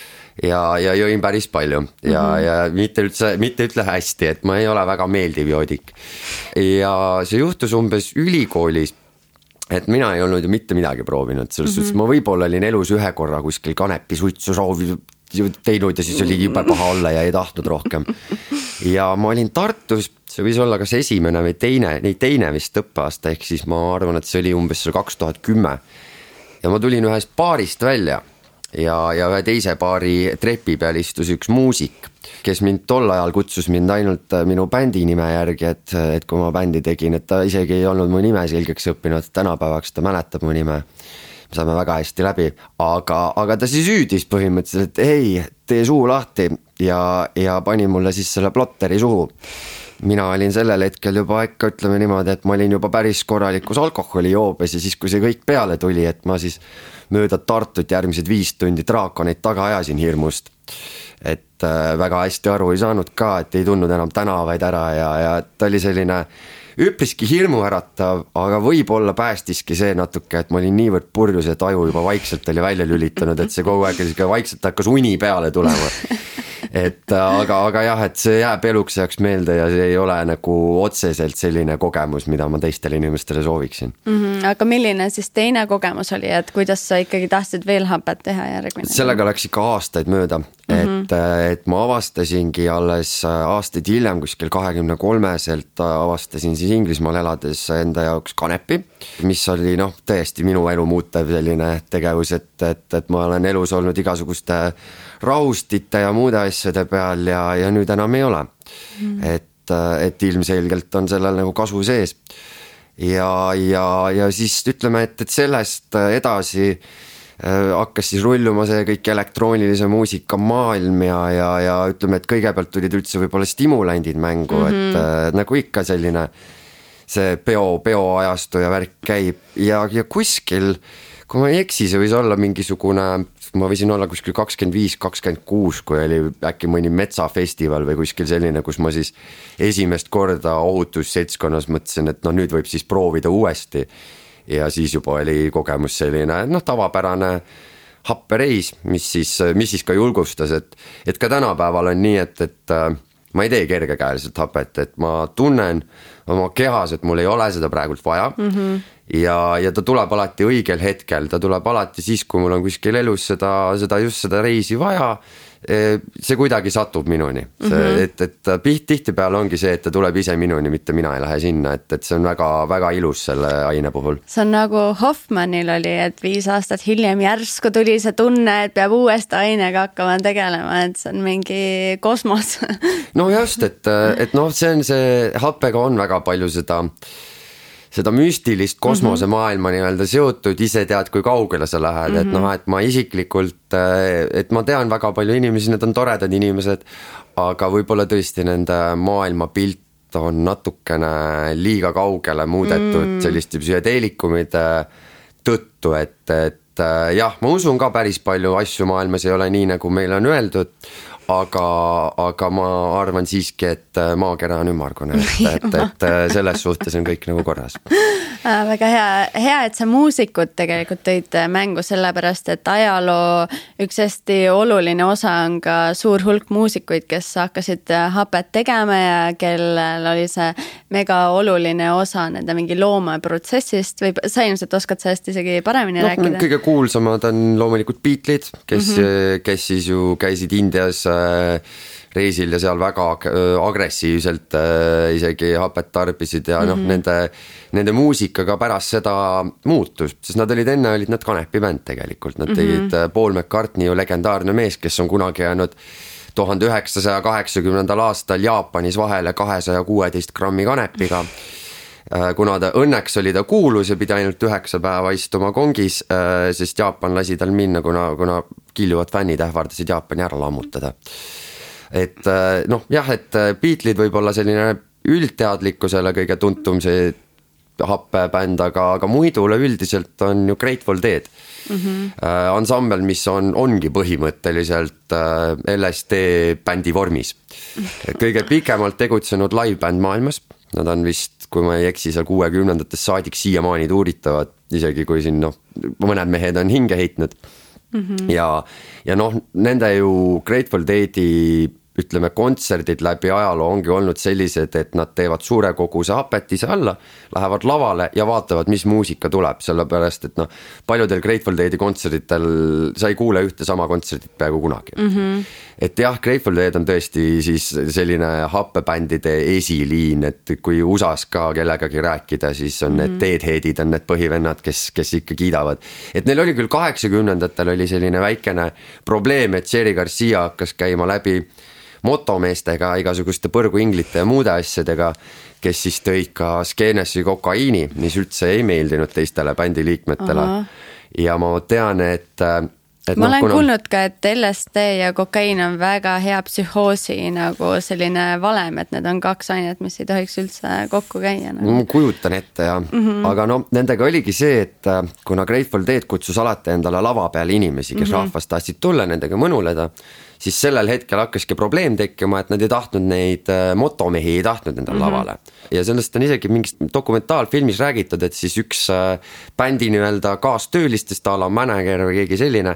S2: ja, ja jõin päris palju ja, mm-hmm. ja mitte üldse, mitte ütle hästi, et ma ei ole väga meeldiv joodik. Ja see juhtus umbes ülikoolis, et mina ei olnud ju mitte midagi proovinud, selles suhtes mm-hmm. ma võib-olla olin elus ühe korra kuskil kanepi suitsu soovinud teinud ja siis oli jube paha olla ja ei tahtnud rohkem. Ja ma olin Tartus, see võis olla kas esimene või teine, nii teine vist õppeaasta, ehk siis ma arvan, et see oli umbes kaks tuhat kümme. Ja ma tulin ühest baarist välja. Ja, ja ühe teise baari trepi peal istus üks muusik, kes mind tol ajal kutsus mind ainult minu bändi nime järgi, et, et kui ma bändi tegin, et ta isegi ei olnud mu nime selgeks õppinud, tänapäevaks ta mäletab mu nime. Me saame väga hästi läbi, aga, aga ta siis hüüdis põhimõtteliselt, et ei, tee suu lahti ja, ja pani mulle siis selle plotteri suhu. Mina olin sellel hetkel juba ikka ütleme niimoodi, et ma olin juba päris korralikus alkoholijoobes ja siis kui see kõik peale tuli, et ma siis mööda Tartut järgmised viis tundi draakoneid taga ajasin hirmust. Et äh, väga hästi aru ei saanud ka, et ei tundnud enam tänavaid ära ja, ja ta oli selline üpriski hirmuäratav, aga võib-olla päästiski see natuke, et ma olin niivõrd purjus, et aju juba vaikselt oli välja lülitanud, et see kogu aeg vaikselt hakkas uni peale tulema. et aga, aga jah, et see jääb eluks ajaks meelde ja see ei ole nagu otseselt selline kogemus, mida ma teistele inimestele sooviksin.
S1: Mm-hmm. Aga milline siis teine kogemus oli, et kuidas sa ikkagi tahtsid veel hapet teha järgmine?
S2: Sellega läks ikka aastaid mööda, mm-hmm. et, et ma avastasingi alles aastaid hiljem kuskil kahekümne kolmeselt avastasin siis Inglismaal elades enda jaoks kanepi, mis oli noh, täiesti minu elu muutev selline tegevus, et, et, et ma olen elus olnud igasuguste rahustite ja muude asjade peal ja, ja nüüd enam ei ole. Mm. Et, et ilmselgelt on sellel nagu kasu sees. Ja, ja, ja siis ütleme, et, et sellest edasi äh, hakkas siis rulluma see kõik elektroonilise muusika maailm ja, ja, ja ütleme, et kõigepealt tulid üldse võib-olla stimulandid mängu, mm-hmm. et äh, nagu ikka selline see peo, peoajastu ja värk käib ja, ja kuskil, kui ma ei eksi, see võis olla mingisugune, ma võisin olla kuskil kakskümmend viis kakskümmend kuus, kui oli äkki mõni metsafestival või kuskil selline, kus ma siis esimest korda ohutusseltskonnas mõtlesin, et no nüüd võib siis proovida uuesti ja siis juba oli kogemus selline, noh tavapärane happereis, mis siis, mis siis ka julgustas, et, et ka tänapäeval on nii, et, et ma ei tee kergekäeliselt hapet, et ma tunnen oma kehas, et mul ei ole seda praegult vaja mm-hmm. ja, ja ta tuleb alati õigel hetkel, ta tuleb alati siis, kui mul on kuskil elus seda, seda just seda reisi vaja, see kuidagi satub minuni, see, mm-hmm. et, et tihtipeale ongi see, et ta tuleb ise minuni, mitte mina ei lähe sinna, et, et see on väga, väga ilus selle aine puhul.
S1: See on nagu Hoffmanil oli, et viis aastat hiljem järsku tuli see tunne, et peab uuesti ainega hakkama tegelema, et see on mingi kosmos.
S2: No just, et, et noh, see on see, happega on väga palju seda seda müstilist kosmosemaailma mm-hmm. nii-öelda seotud, ise tead, kui kaugele sa lähed, mm-hmm. et noh, et ma isiklikult, et ma tean väga palju inimesi, need on toredad inimesed, aga võib-olla tõesti nende maailmapilt on natukene liiga kaugele muudetud mm. selliste psühhedeelikumide tõttu, et, et jah, ma usun ka päris palju asju maailmas ei ole nii, nagu meile on öeldud, aga, aga ma arvan siiski, et maakera on ümmargune, et, et, et selles suhtes on kõik nagu korras.
S1: Väga hea, hea, et sa muusikud tegelikult tõid mängu sellepärast, et ajaloo üks hästi oluline osa on ka suur hulk muusikuid, kes hakkasid hapet tegema ja kellel oli see mega oluline osa nende mingi loomeprotsessist või sa ilmselt oskad sellest isegi paremini no, rääkida?
S2: Kõige kuulsamad on loomulikult Beatlesid, kes, mm-hmm. kes siis ju käisid Indias reisil ja seal väga agressiivselt isegi hapet tarbisid ja noh, mm-hmm. nende, nende muusikaga pärast seda muutus, sest nad olid enne, olid nad kanepibänd tegelikult, nad mm-hmm. tegid Paul McCartney ju legendaarne mees, kes on kunagi jäänud tuhande üheksasaja kaheksakümnendal aastal Jaapanis vahele kahesaja kuueteist grammi kanepiga, kuna ta õnneks oli ta kuulus ja pidi ainult üheksa päeva istuma kongis, sest Jaapan lasi tal minna, kuna, kuna kiljuvad fännid ähvardasid Jaapani ära lammutada. Et noh, jah, et Beatlesid võib olla selline üldteadlikkusele kõige tuntum see happebänd, aga, aga muidule üldiselt on ju Grateful Dead mm-hmm. äh, ansambel, mis on, ongi põhimõtteliselt äh, L S D bändi vormis. Kõige pikemalt tegutsenud livebänd maailmas, nad on vist, kui ma ei eksi, seal kuuekümnendatest saadik siiamaani tuuritavad, isegi kui siin noh, mõned mehed on hinge heitnud mm-hmm. ja, ja noh, nende ju Grateful Deadi ütleme, kontserdid läbi ajaloo ongi olnud sellised, et nad teevad suure koguse hapet ise alla, lähevad lavale ja vaatavad, mis muusika tuleb, sellepärast, et noh, paljudel Grateful Deadi kontserditel sa ei kuule ühte sama kontserdit peaaegu kunagi. Mm-hmm. Et jah, Grateful Dead on tõesti siis selline happebändide esiliin, et kui U S A-s ka kellegagi rääkida, siis on mm-hmm. need Deadheadid on need põhivennad, kes, kes ikka kiidavad. Et neil oli küll kaheksakümnendatel oli selline väikene probleem, et Jerry Garcia hakkas käima läbi motomeestega, igasuguste põrguinglite ja muude asjadega, kes siis tõid ka skeenesse kokaiini, mis üldse ei meeldinud teistele bändi liikmetele. Aha. Ja ma tean, et Et
S1: ma no, olen kuna... kuulnud ka, et L S D ja kokain on väga hea psühhoosi nagu selline valem, et need on kaks ainet, mis ei tohiks üldse kokku käia. Nagu.
S2: Ma kujutan ette ja, mm-hmm. aga no nendega oligi see, et kuna Grateful Dead kutsus alati endale lava peale inimesi, kes mm-hmm. rahvast tahtsid tulla nendega mõnuleda, siis sellel hetkel hakkaski probleem tekkima, et nad ei tahtnud neid motomehi, ei tahtnud endale mm-hmm. lavale. Ja sellest on isegi mingis dokumentaalfilmis räägitud, et siis üks bändi nii-öelda kaastöölistest, ala manager või keegi selline,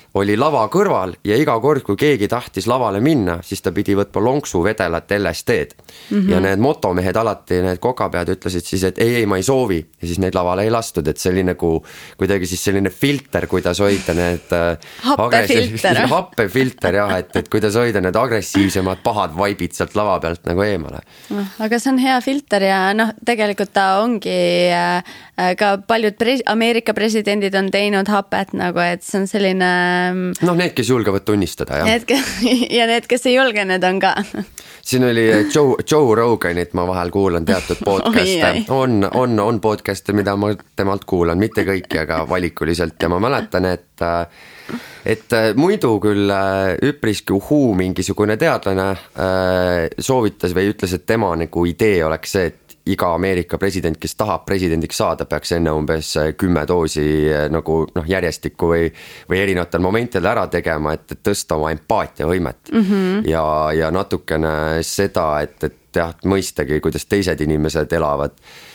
S2: oli lava kõrval ja iga kord, kui keegi tahtis lavale minna, siis ta pidi võtma lonksu vedelat L S D-d. Mm -hmm. Ja need motomehed alati, need kokapead ütlesid siis, et ei, ei, ma ei soovi. Ja siis neid lavale ei lastud, et see oli nagu kuidagi siis selline filter, kuidas hoida need
S1: happefilter.
S2: happefilter jah, et, et kuidas hoida need agressiivsemad pahad vaibid sealt lava pealt nagu eemale.
S1: Aga see on hea filter ja noh, tegelikult ta ongi ka paljud pres- Ameerika presidendid on teinud hapet nagu, et see on selline
S2: noh, need, kes julgevad tunnistada, jah.
S1: Need, ja need, kes ei julge, need on ka.
S2: Siin oli Joe, Joe Roganit, ma vahel kuulan teatud podcast'e. On, on, on podcast'e, mida ma temalt kuulan, mitte kõiki, aga valikuliselt. Ja ma mäletan, et, et muidu küll üpriski uhuu mingisugune teadlane soovitas või ütles, et tema nagu idee oleks see, et iga Ameerika president, kes tahab presidendiks saada, peaks enne umbes kümme doosi nagu noh, järjestikku või, või erinevatel momentidel ära tegema, et, et tõsta oma empaatiavõimet mm -hmm. ja, ja natukene seda, et, et jah, mõistagi, kuidas teised inimesed elavad.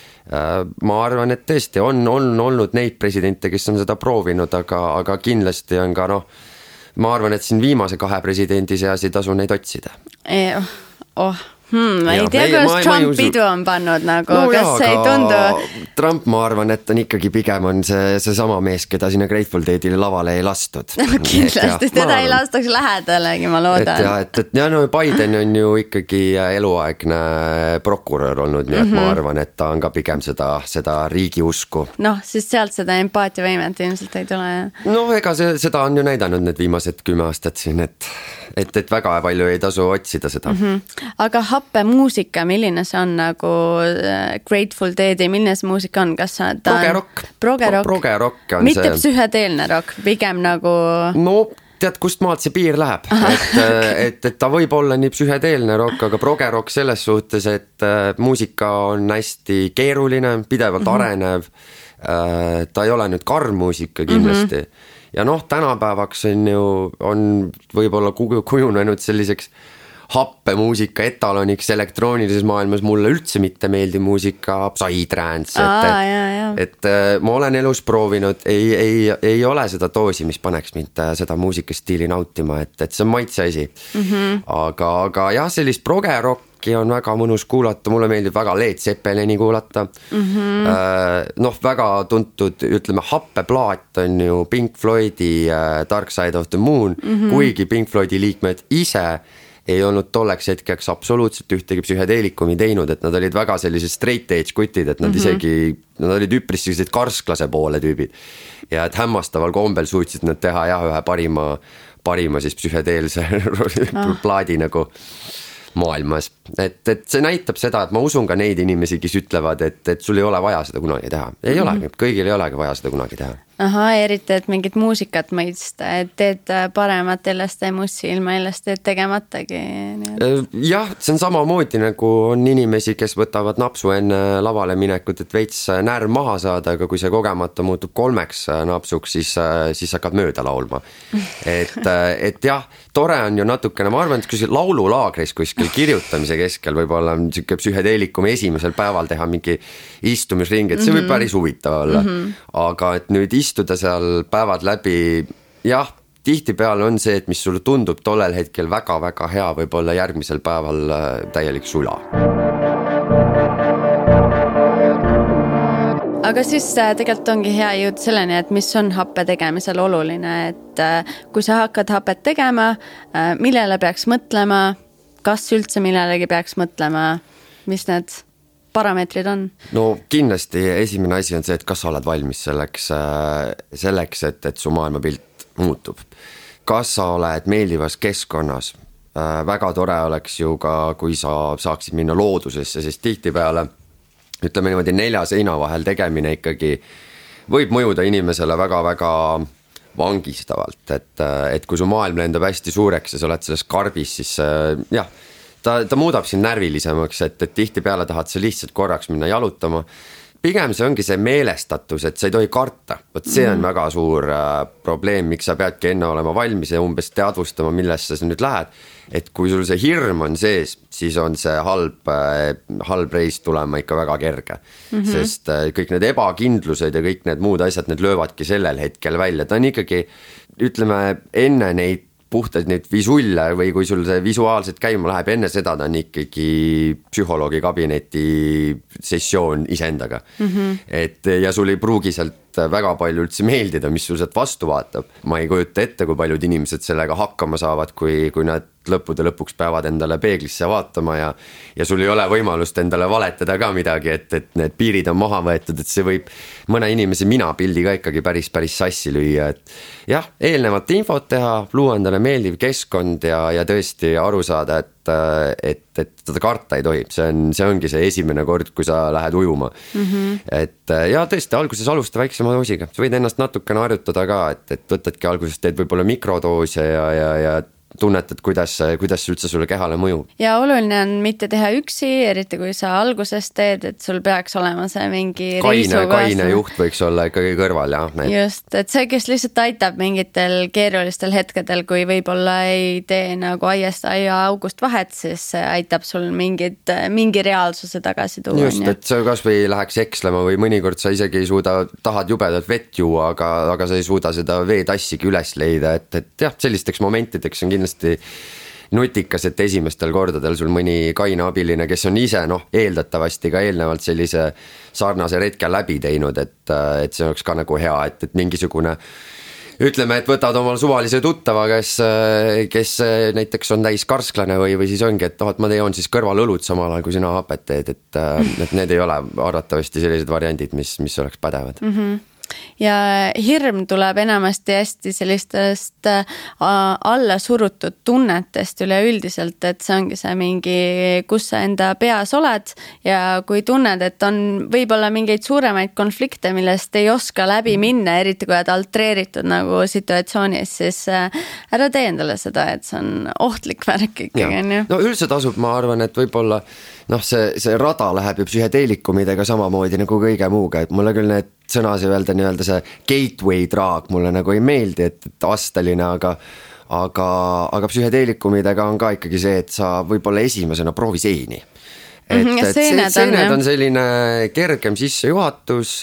S2: Ma arvan, et tõesti on, on olnud neid presidente, kes on seda proovinud, aga, aga kindlasti on ka noh, ma arvan, et siin viimase kahe presidendi seas ei tasu neid otsida.
S1: Oh, oh. Hmm, ma ei tea, kuidas Trump pidu on pannud nagu, no kas see ei tundu?
S2: Trump, ma arvan, et on ikkagi pigem on see, see sama mees, keda sinna Grateful Deadile lavale ei lastud.
S1: Kindlasti, teda ei lastaks lähedalegi, ma loodan.
S2: Et, ja, et, et ja no Biden on ju ikkagi eluaegne prokurör olnud, nii et mm -hmm. ma arvan, et ta on ka pigem seda, seda riigi usku.
S1: Noh, siis sealt seda empaatiavõimet ilmselt ei tule.
S2: No ega see, seda on ju näidanud need viimased kümme aastat siin, et, et, et väga palju ei tasu otsida seda. Mm -hmm.
S1: Aga happe muusika, milline see on nagu Grateful Deadi, milline see muusika on, kas ta on
S2: progerock,
S1: progerock,
S2: progerock on
S1: mitte
S2: see
S1: psühhedeelne rock, pigem nagu
S2: no tead, kust maalt see piir läheb, et, et, et ta võib olla nii psühhedeelne rock, aga progerock selles suhtes, et muusika on hästi keeruline, pidevalt mm -hmm. arenev, ta ei ole nüüd karm muusika kindlasti mm -hmm. ja noh, tänapäevaks on ju, on võib-olla kujunenud selliseks happemuusika etaloniks elektroonilises maailmas mulle üldse mitte meeldiv muusika, psytrance, et,
S1: Aa,
S2: et, et ma olen elus proovinud, ei, ei, ei ole seda doosi, mis paneks mind seda muusikastiili nautima, et, et see on maitse asi mm. -hmm. aga, aga jah, sellist progerocki on väga mõnus kuulata, mulle meeldib väga Led Zeppelini kuulata mm. -hmm. noh, väga tuntud, ütleme, happeplaat on ju Pink Floydi Dark Side of the Moon mm, -hmm. kuigi Pink Floydi liikmed ise ei olnud tolleks hetkeks absoluutselt ühtegi psühhedeelikumi teinud, et nad olid väga sellised straight edge kutid, et nad mm -hmm. isegi, nad olid üpris sellised karsklase poole tüübid. Ja et hämmastaval kombel suutsid nad teha jah, ühe parima, parima siis psühhedeelse no. plaadi nagu maailmas. Et, et see näitab seda, et ma usun ka neid inimesi, kes ütlevad, et, et sul ei ole vaja seda kunagi teha. Ei mm -hmm. olegi, kõigil ei olegi vaja seda kunagi teha.
S1: Aha, eriti, et mingit muusikat mõista, et teed paremat L S D mussi ilma L S D tegematagi.
S2: Jah, see on samamoodi nagu on inimesi, kes võtavad napsu enne lavale minekut, et veits närv maha saada, aga kui see kogemata muutub kolmeks napsuks, siis, siis hakkad mööda laulma. Et, et jah, tore on ju natukene, ma arvan, et kui see laululaagris kuskil kirjutamise keskel võib-olla niisugune psühhedeelikum esimesel päeval teha mingi istumisring, et see võib päris huvitav olla. Mm -hmm. Aga et nüüd istuda seal päevad läbi, jah, tihtipeale on see, et mis sulle tundub tollel hetkel väga-väga hea, võib-olla järgmisel päeval täielik sula.
S1: Aga siis tegelikult ongi hea jõud selleni, et mis on happe tegemisel oluline, et kui sa hakkad hapet tegema, millele peaks mõtlema, kas üldse millelegi peaks mõtlema, mis need parameetrid on? No
S2: kindlasti esimene asi on see, et kas sa oled valmis selleks, selleks et, et su maailmapilt muutub. Kas sa oled meeldivas keskkonnas? Väga tore oleks ju ka, kui sa saaksid minna loodusesse, sest tihtipeale ütleme niimoodi nelja seina vahel tegemine ikkagi võib mõjuda inimesele väga-väga vangistavalt, et, et kui su maailm lendab hästi suureks ja sa oled selles karbis, siis jah, ta, ta muudab sind närvilisemaks, et, et tihti peale tahad sa lihtsalt korraks minna jalutama. pigem see ongi see meelestatus, et sa ei tohi karta. Võt see on mm. väga suur äh, probleem, miks sa peadki enne olema valmis ja umbes teadvustama, millesse sa nüüd lähed. Et kui sul see hirm on sees, siis on see halb, äh, halb reis tulema ikka väga kerge. Mm-hmm. Sest äh, kõik need ebakindlused ja kõik need muud asjad, need löövadki sellel hetkel välja. Ta on ikkagi, ütleme, enne neid puhtalt neid visulle või kui sul see visuaalselt käima läheb, enne seda ta on ikkagi psühholoogi kabineti sessioon iseendaga. Mm-hmm. Et, ja sul ei pruugi sealt väga palju üldse meeldida, mis sul sealt vastu vaatab. Ma ei kujuta ette, kui paljud inimesed sellega hakkama saavad, kui, kui nad lõppude lõpuks peavad endale peeglisse vaatama ja, ja sul ei ole võimalust endale valetada ka midagi, et, et need piirid on maha võetud, et see võib mõne inimese minapildi ka ikkagi päris, päris sassi lüüa, et jah, eelnevat infot teha, luua endale meeldiv keskkond ja, ja tõesti aru saada, et et, et seda karta ei tohi, see on, see ongi see esimene kord, kui sa lähed ujuma. Mm-hmm. Et ja tõesti, alguses alusta väiksema doosiga, sa võid ennast natukene harjutada ka, et, et võtadki alguses teed võib-olla mikrodoose ja, ja, ja tunnetad, kuidas, kuidas üldse sulle kehale mõjub.
S1: Ja oluline on mitte teha üksi, eriti kui sa alguses teed, et sul peaks olema see mingi
S2: kaine, kaine juht võiks olla ikkagi kõrval, jah.
S1: Need. Just, et see, kes lihtsalt aitab mingitel keerulistel hetkedel, kui võib-olla ei tee nagu aiest aia august vahet, siis aitab sul mingid, mingi reaalsuse tagasi tuua.
S2: Just, et sa kas või läheks ekslema või mõnikord sa isegi ei suuda, tahad jubedat vett juua, aga, aga sa ei suuda seda veetassigi üles leida, et, et jah, sellisteks momentideks on kindlasti nutikas, et esimestel kordadel sul mõni kaine abiline, kes on ise noh, eeldatavasti ka eelnevalt sellise sarnase retke läbi teinud, et, et see oleks ka nagu hea, et, et mingisugune ütleme, et võtad omal suvalise tuttava, kes, kes näiteks on täis karsklane või, või siis ongi, et oh, et ma teon siis kõrval õlut samal ajal, kui sina hapet teed, et, et need ei ole arvatavasti sellised variandid, mis, mis oleks pädevad.
S1: Mm-hmm. Ja hirm tuleb enamasti hästi sellistest alla surutud tunnetest üleüldiselt, et see ongi see mingi, kus sa enda peas oled ja kui tunned, et on võib-olla mingeid suuremaid konflikte, millest ei oska läbi minna, eriti kui oled altreeritud nagu situatsioonis, siis ära tee endale seda, et see on ohtlik värk ikkagi.
S2: No üldse tasub, ma arvan, et võib-olla noh, see, see rada läheb ju psühhedeelikumidega samamoodi nagu kõige muuga, et mulle küll need sõnasi öelda nii-öelda see gateway draag mulle nagu ei meeldi, et, et asteline, aga, aga, aga psühhedeelikumidega on ka ikkagi see, et sa võib-olla esimesena proovi seeni. Et, mm-hmm, et seened, seened on selline kergem sissejuhatus,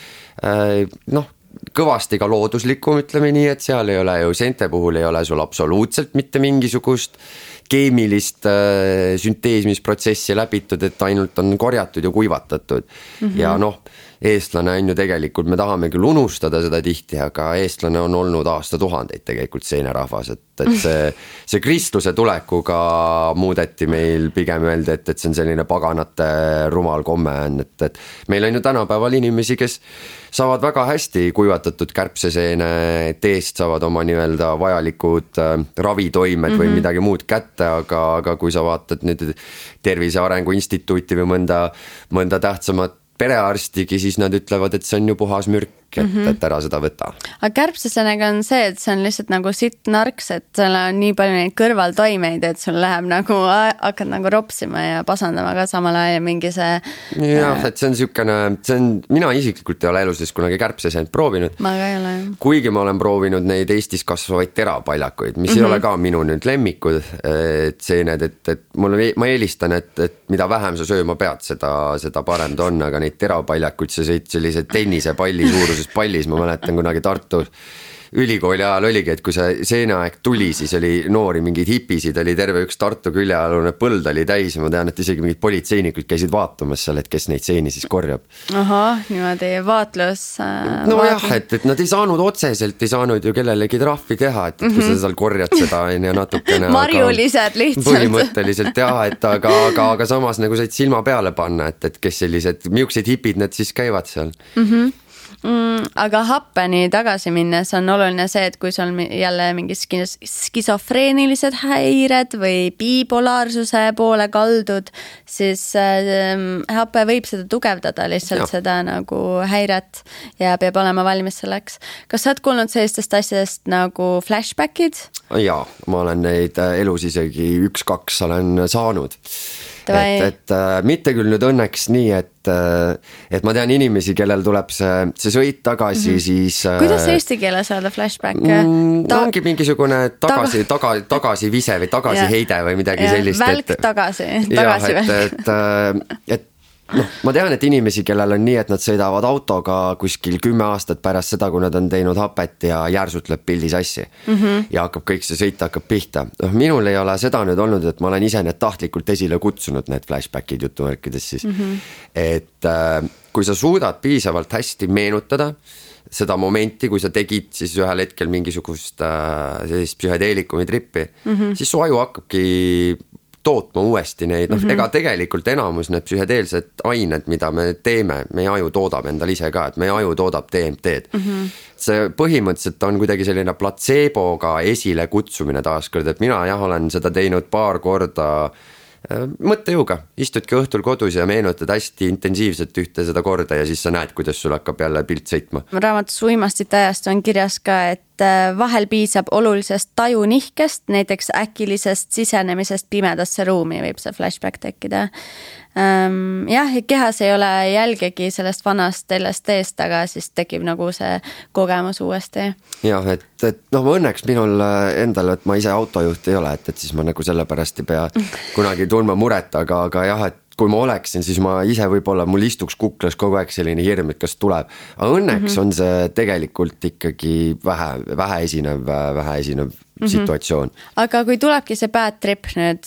S2: noh, kõvasti ka looduslikum, ütleme nii, et seal ei ole ju, seente puhul ei ole sul absoluutselt mitte mingisugust keemilist äh, sünteesimisprotsessi läbitud, et ainult on korjatud ja kuivatatud. Mm-hmm. Ja noh, eestlane on ju tegelikult, me tahame küll unustada seda tihti, aga eestlane on olnud aasta tuhandeid tegelikult seenerahvas, et, et see, see kristluse tulekuga muudeti meil pigem öelda, et, et see on selline paganate rumal komme on, et, et meil on ju tänapäeval inimesi, kes saavad väga hästi kuivatatud kärbseseene teest, saavad oma nii-öelda vajalikud äh, ravitoimed mm-hmm. või midagi muud kätte, aga, aga kui sa vaatad nüüd Tervise Arengu Instituuti või mõnda, mõnda tähtsamat perearstigi, siis nad ütlevad, et see on ju puhas mürk, et, mm-hmm. et ära seda võta.
S1: Aga kärbsesenega on see, et see on lihtsalt nagu sitt narks, et seal on nii palju neid kõrvaltoimeid, et sul läheb nagu, hakkad nagu ropsima ja pasandama ka samal ajal mingi see...
S2: jah, et see on siukene, see on, mina isiklikult ei ole eluses kunagi kärbsesent proovinud.
S1: Ma ka ei ole.
S2: Kuigi ma olen proovinud neid Eestis kasvavaid terapaljakuid, mis mm-hmm. ei ole ka minu nüüd lemmikud, et seened, et, et mulle, ma eelistan, et, et mida vähem sa sööma pead, seda, seda parem ta on, aga neid terapaljakuid, sa sõid sellise tennisepalli suuruses pallis, ma mäletan kunagi Tartu ülikooli ajal oligi, et kui see seeneaeg tuli, siis oli noori mingeid hipisid, oli terve üks Tartu küljealune põld oli täis ja ma tean, et isegi mingid politseinikud käisid vaatamas seal, et kes neid seeni siis korjab.
S1: Ahah, niimoodi vaatlus. Äh,
S2: no vaatlus. Jah, et, et nad ei saanud otseselt, ei saanud ju kellelegi trahvi teha, et, et kui sa seal korjad seda ja natukene.
S1: Marjulised lihtsalt.
S2: Põhimõtteliselt jah, et aga, aga, aga samas nagu said silma peale panna, et, et kes sellised, miuksed hipid need siis käivad seal.
S1: Mhm. Mm, aga happeni tagasi minnes on oluline see, et kui sul on jälle mingi skisofreenilised häired või bipolaarsuse poole kaldud, siis äh, happe võib seda tugevdada lihtsalt ja. Seda nagu häiret ja peab olema valmis selleks. Kas sa oled kuulnud sellistest asjadest nagu flashbackid?
S2: Jaa, ma olen neid elus isegi üks-kaks olen saanud. Et, et äh, mitte küll nüüd õnneks nii, et, et, et ma tean inimesi, kellel tuleb see, see sõit tagasi mm, -hmm. siis.
S1: Kuidas eesti keeles öelda flashback?
S2: Mm, Ta ongi mingisugune tagasi, taga, tagasi vise või tagasi ja. heide või midagi ja. sellist.
S1: Välk et, tagasi, tagasi
S2: jah, et, et, et noh, ma tean, et inimesi, kellel on nii, et nad sõidavad autoga kuskil kümme aastat pärast seda, kui nad on teinud hapet ja järsult lööb pildi sassi mm -hmm. ja hakkab kõik see sõit hakkab pihta. noh, minul ei ole seda nüüd olnud, et ma olen ise need tahtlikult esile kutsunud, need flashbackid jutumärkides siis mm. -hmm. et äh, kui sa suudad piisavalt hästi meenutada seda momenti, kui sa tegid siis ühel hetkel mingisugust äh, sellist psühhedeelikumi trippi mm, -hmm. siis su aju hakkabki tootma uuesti neid, noh mm -hmm. ega tegelikult enamus need psühhedeelsed ained, mida me teeme, meie aju toodab endal ise ka, et meie aju toodab D M T-d mm. -hmm. see põhimõtteliselt on kuidagi selline platseeboga esile kutsumine taaskord, et mina jah, olen seda teinud paar korda mõttejõuga, istudki õhtul kodus ja meenutad hästi intensiivselt ühte seda korda ja siis sa näed, kuidas sul hakkab jälle pilt sõitma.
S1: Raamatus uimastite ajast on kirjas ka, et vahel piisab olulisest tajunihkest, näiteks äkilisest sisenemisest pimedasse ruumi võib see flashback tekkida. Jah, kehas ei ole jälgegi sellest vanast L S D-st, aga siis tekib nagu see kogemus uuesti.
S2: Jah, et, et noh, õnneks minul endal, et ma ise autojuht ei ole, et, et siis ma nagu sellepärast ei pea kunagi tundma muret, aga, aga jah, et kui ma oleksin, siis ma ise võib-olla, mul istuks kuklas kogu aeg selline hirm, et kas tuleb. Aga õnneks mm -hmm. on see tegelikult ikkagi vähe, vähe esinev, vähe esinev mm -hmm. situatsioon.
S1: Aga kui tulebki see bad trip nüüd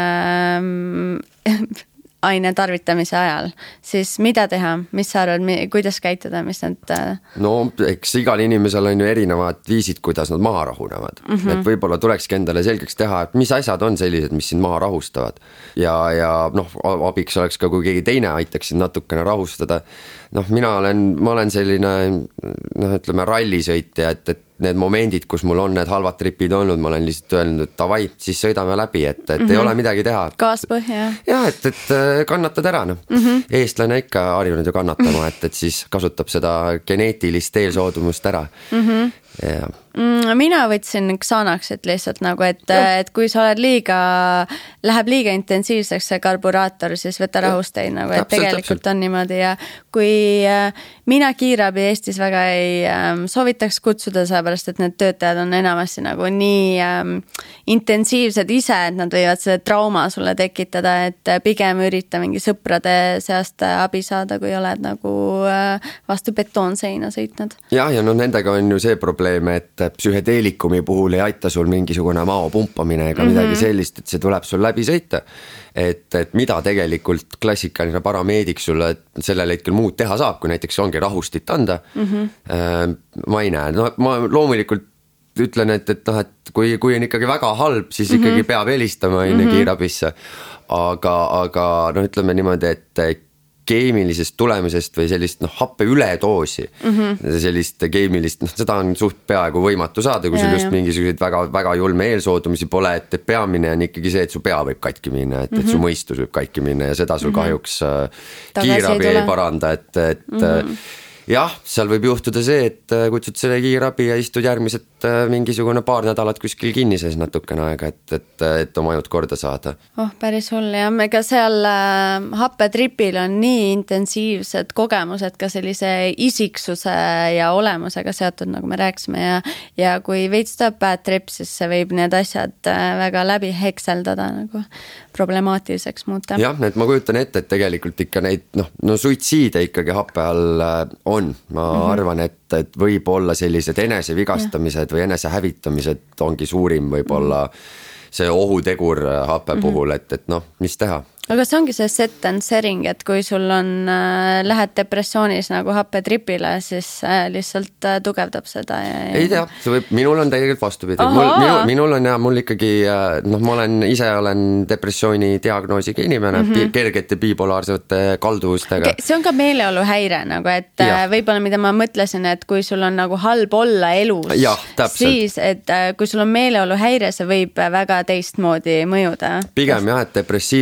S1: äh, aine tarvitamise ajal, siis mida teha, mis sa arvad, kuidas käituda, mis need...
S2: No eks igal inimesel on ju erinevad viisid, kuidas nad maha rahunevad mm. -hmm. Et võib-olla tulekski endale selgeks teha, et mis asjad on sellised, mis sind maha rahustavad. Ja, ja noh, abiks oleks ka, kui keegi teine aitaks sind natukene rahustada. Noh, mina olen, ma olen selline, noh, ütleme rallisõitja, et, et need momendid, kus mul on need halvad tripid olnud, ma olen lihtsalt öelnud, et davai, siis sõidame läbi, et, et mm -hmm. ei ole midagi teha.
S1: Kaaspõhja.
S2: Ja, et, et kannatad ära, noh. Mm -hmm. Eestlane ikka harjunud ju kannatama, et, et siis kasutab seda geneetilist eelsoodumust ära. Mm -hmm. Ja.
S1: Mina võtsin Xanaxit lihtsalt nagu, et, et kui sa oled liiga, läheb liiga intensiivseks see karburaator, siis võta rahusteid nagu, et täpselt, tegelikult täpselt. On niimoodi ja kui mina kiirabi Eestis väga ei ähm, soovitaks kutsuda, sellepärast et need töötajad on enamasti nagu nii ähm, intensiivsed ise, et nad võivad see trauma sulle tekitada, et pigem ürita mingi sõprade seast abi saada, kui oled nagu äh, vastu betoonseina sõitnud.
S2: Jah, ja no nendega on ju see probleem, et psühhedeelikumi puhul ei aita sul mingisugune mao pumpamine ega midagi mm -hmm. sellist, et see tuleb sul läbi sõita. Et, et mida tegelikult klassikaline parameedik sulle sellel hetkel muud teha saab, kui näiteks ongi rahustit anda mm. -hmm. Ma ei näe, no ma loomulikult ütlen, et, et noh, et kui, kui on ikkagi väga halb, siis mm -hmm. ikkagi peab helistama enne mm -hmm. kiirabisse. Aga, aga noh, ütleme niimoodi, et keemilisest tulemisest või sellist noh, happe üledoosi mm -hmm. sellist keemilist, noh seda on suht peaaegu võimatu saada, kui ja, sul just ja. Mingisuguseid väga, väga julme eelsoodumisi pole, et peamine on ikkagi see, et su pea võib katki minna, et, mm -hmm. et su mõistus võib katki minna ja seda sul mm -hmm. kahjuks äh, kiirabi ei, ei paranda, et, et mm -hmm. jah, seal võib juhtuda see, et kutsud selle kiirabi ja istud järgmised mingisugune paar nädalat kuskil kinnises natukene aega, et, et, et oma ajud korda saada.
S1: Oh, päris hull jah, ega seal äh, happetripil on nii intensiivsed kogemused ka sellise isiksuse ja olemusega seotud, nagu me rääkisime ja, ja kui veits tuleb bad trip, siis see võib need asjad äh, väga läbi hekseldada nagu problemaatiliseks muuta.
S2: jah, et ma kujutan ette, et tegelikult ikka neid, noh, no suitsiide ikkagi happe all on. Ma mm -hmm. arvan, et, et võib olla sellised enesevigastamised ja. Või enesehävitamised ongi suurim võib-olla see ohutegur happe puhul, et, et noh, mis teha.
S1: Aga see ongi see set and setting, et kui sul on, äh, lähed depressioonis nagu happetripile, siis äh, lihtsalt äh, tugevdab seda. Ja, ja...
S2: Ei tea, see võib, minul on tegelikult vastupidi. Mul, minul, minul on ja mul ikkagi, noh, ma olen, ise olen depressiooni diagnoosiga inimene, mm -hmm. kergete bipolaarsete kalduvustega.
S1: Okay, see on ka meeleoluhäire nagu, et ja. Võib-olla mida ma mõtlesin, et kui sul on nagu halb olla elus,
S2: ja,
S1: siis, et kui sul on meeleoluhäire, see võib väga teistmoodi mõjuda.
S2: Pigem jah, et depressiivse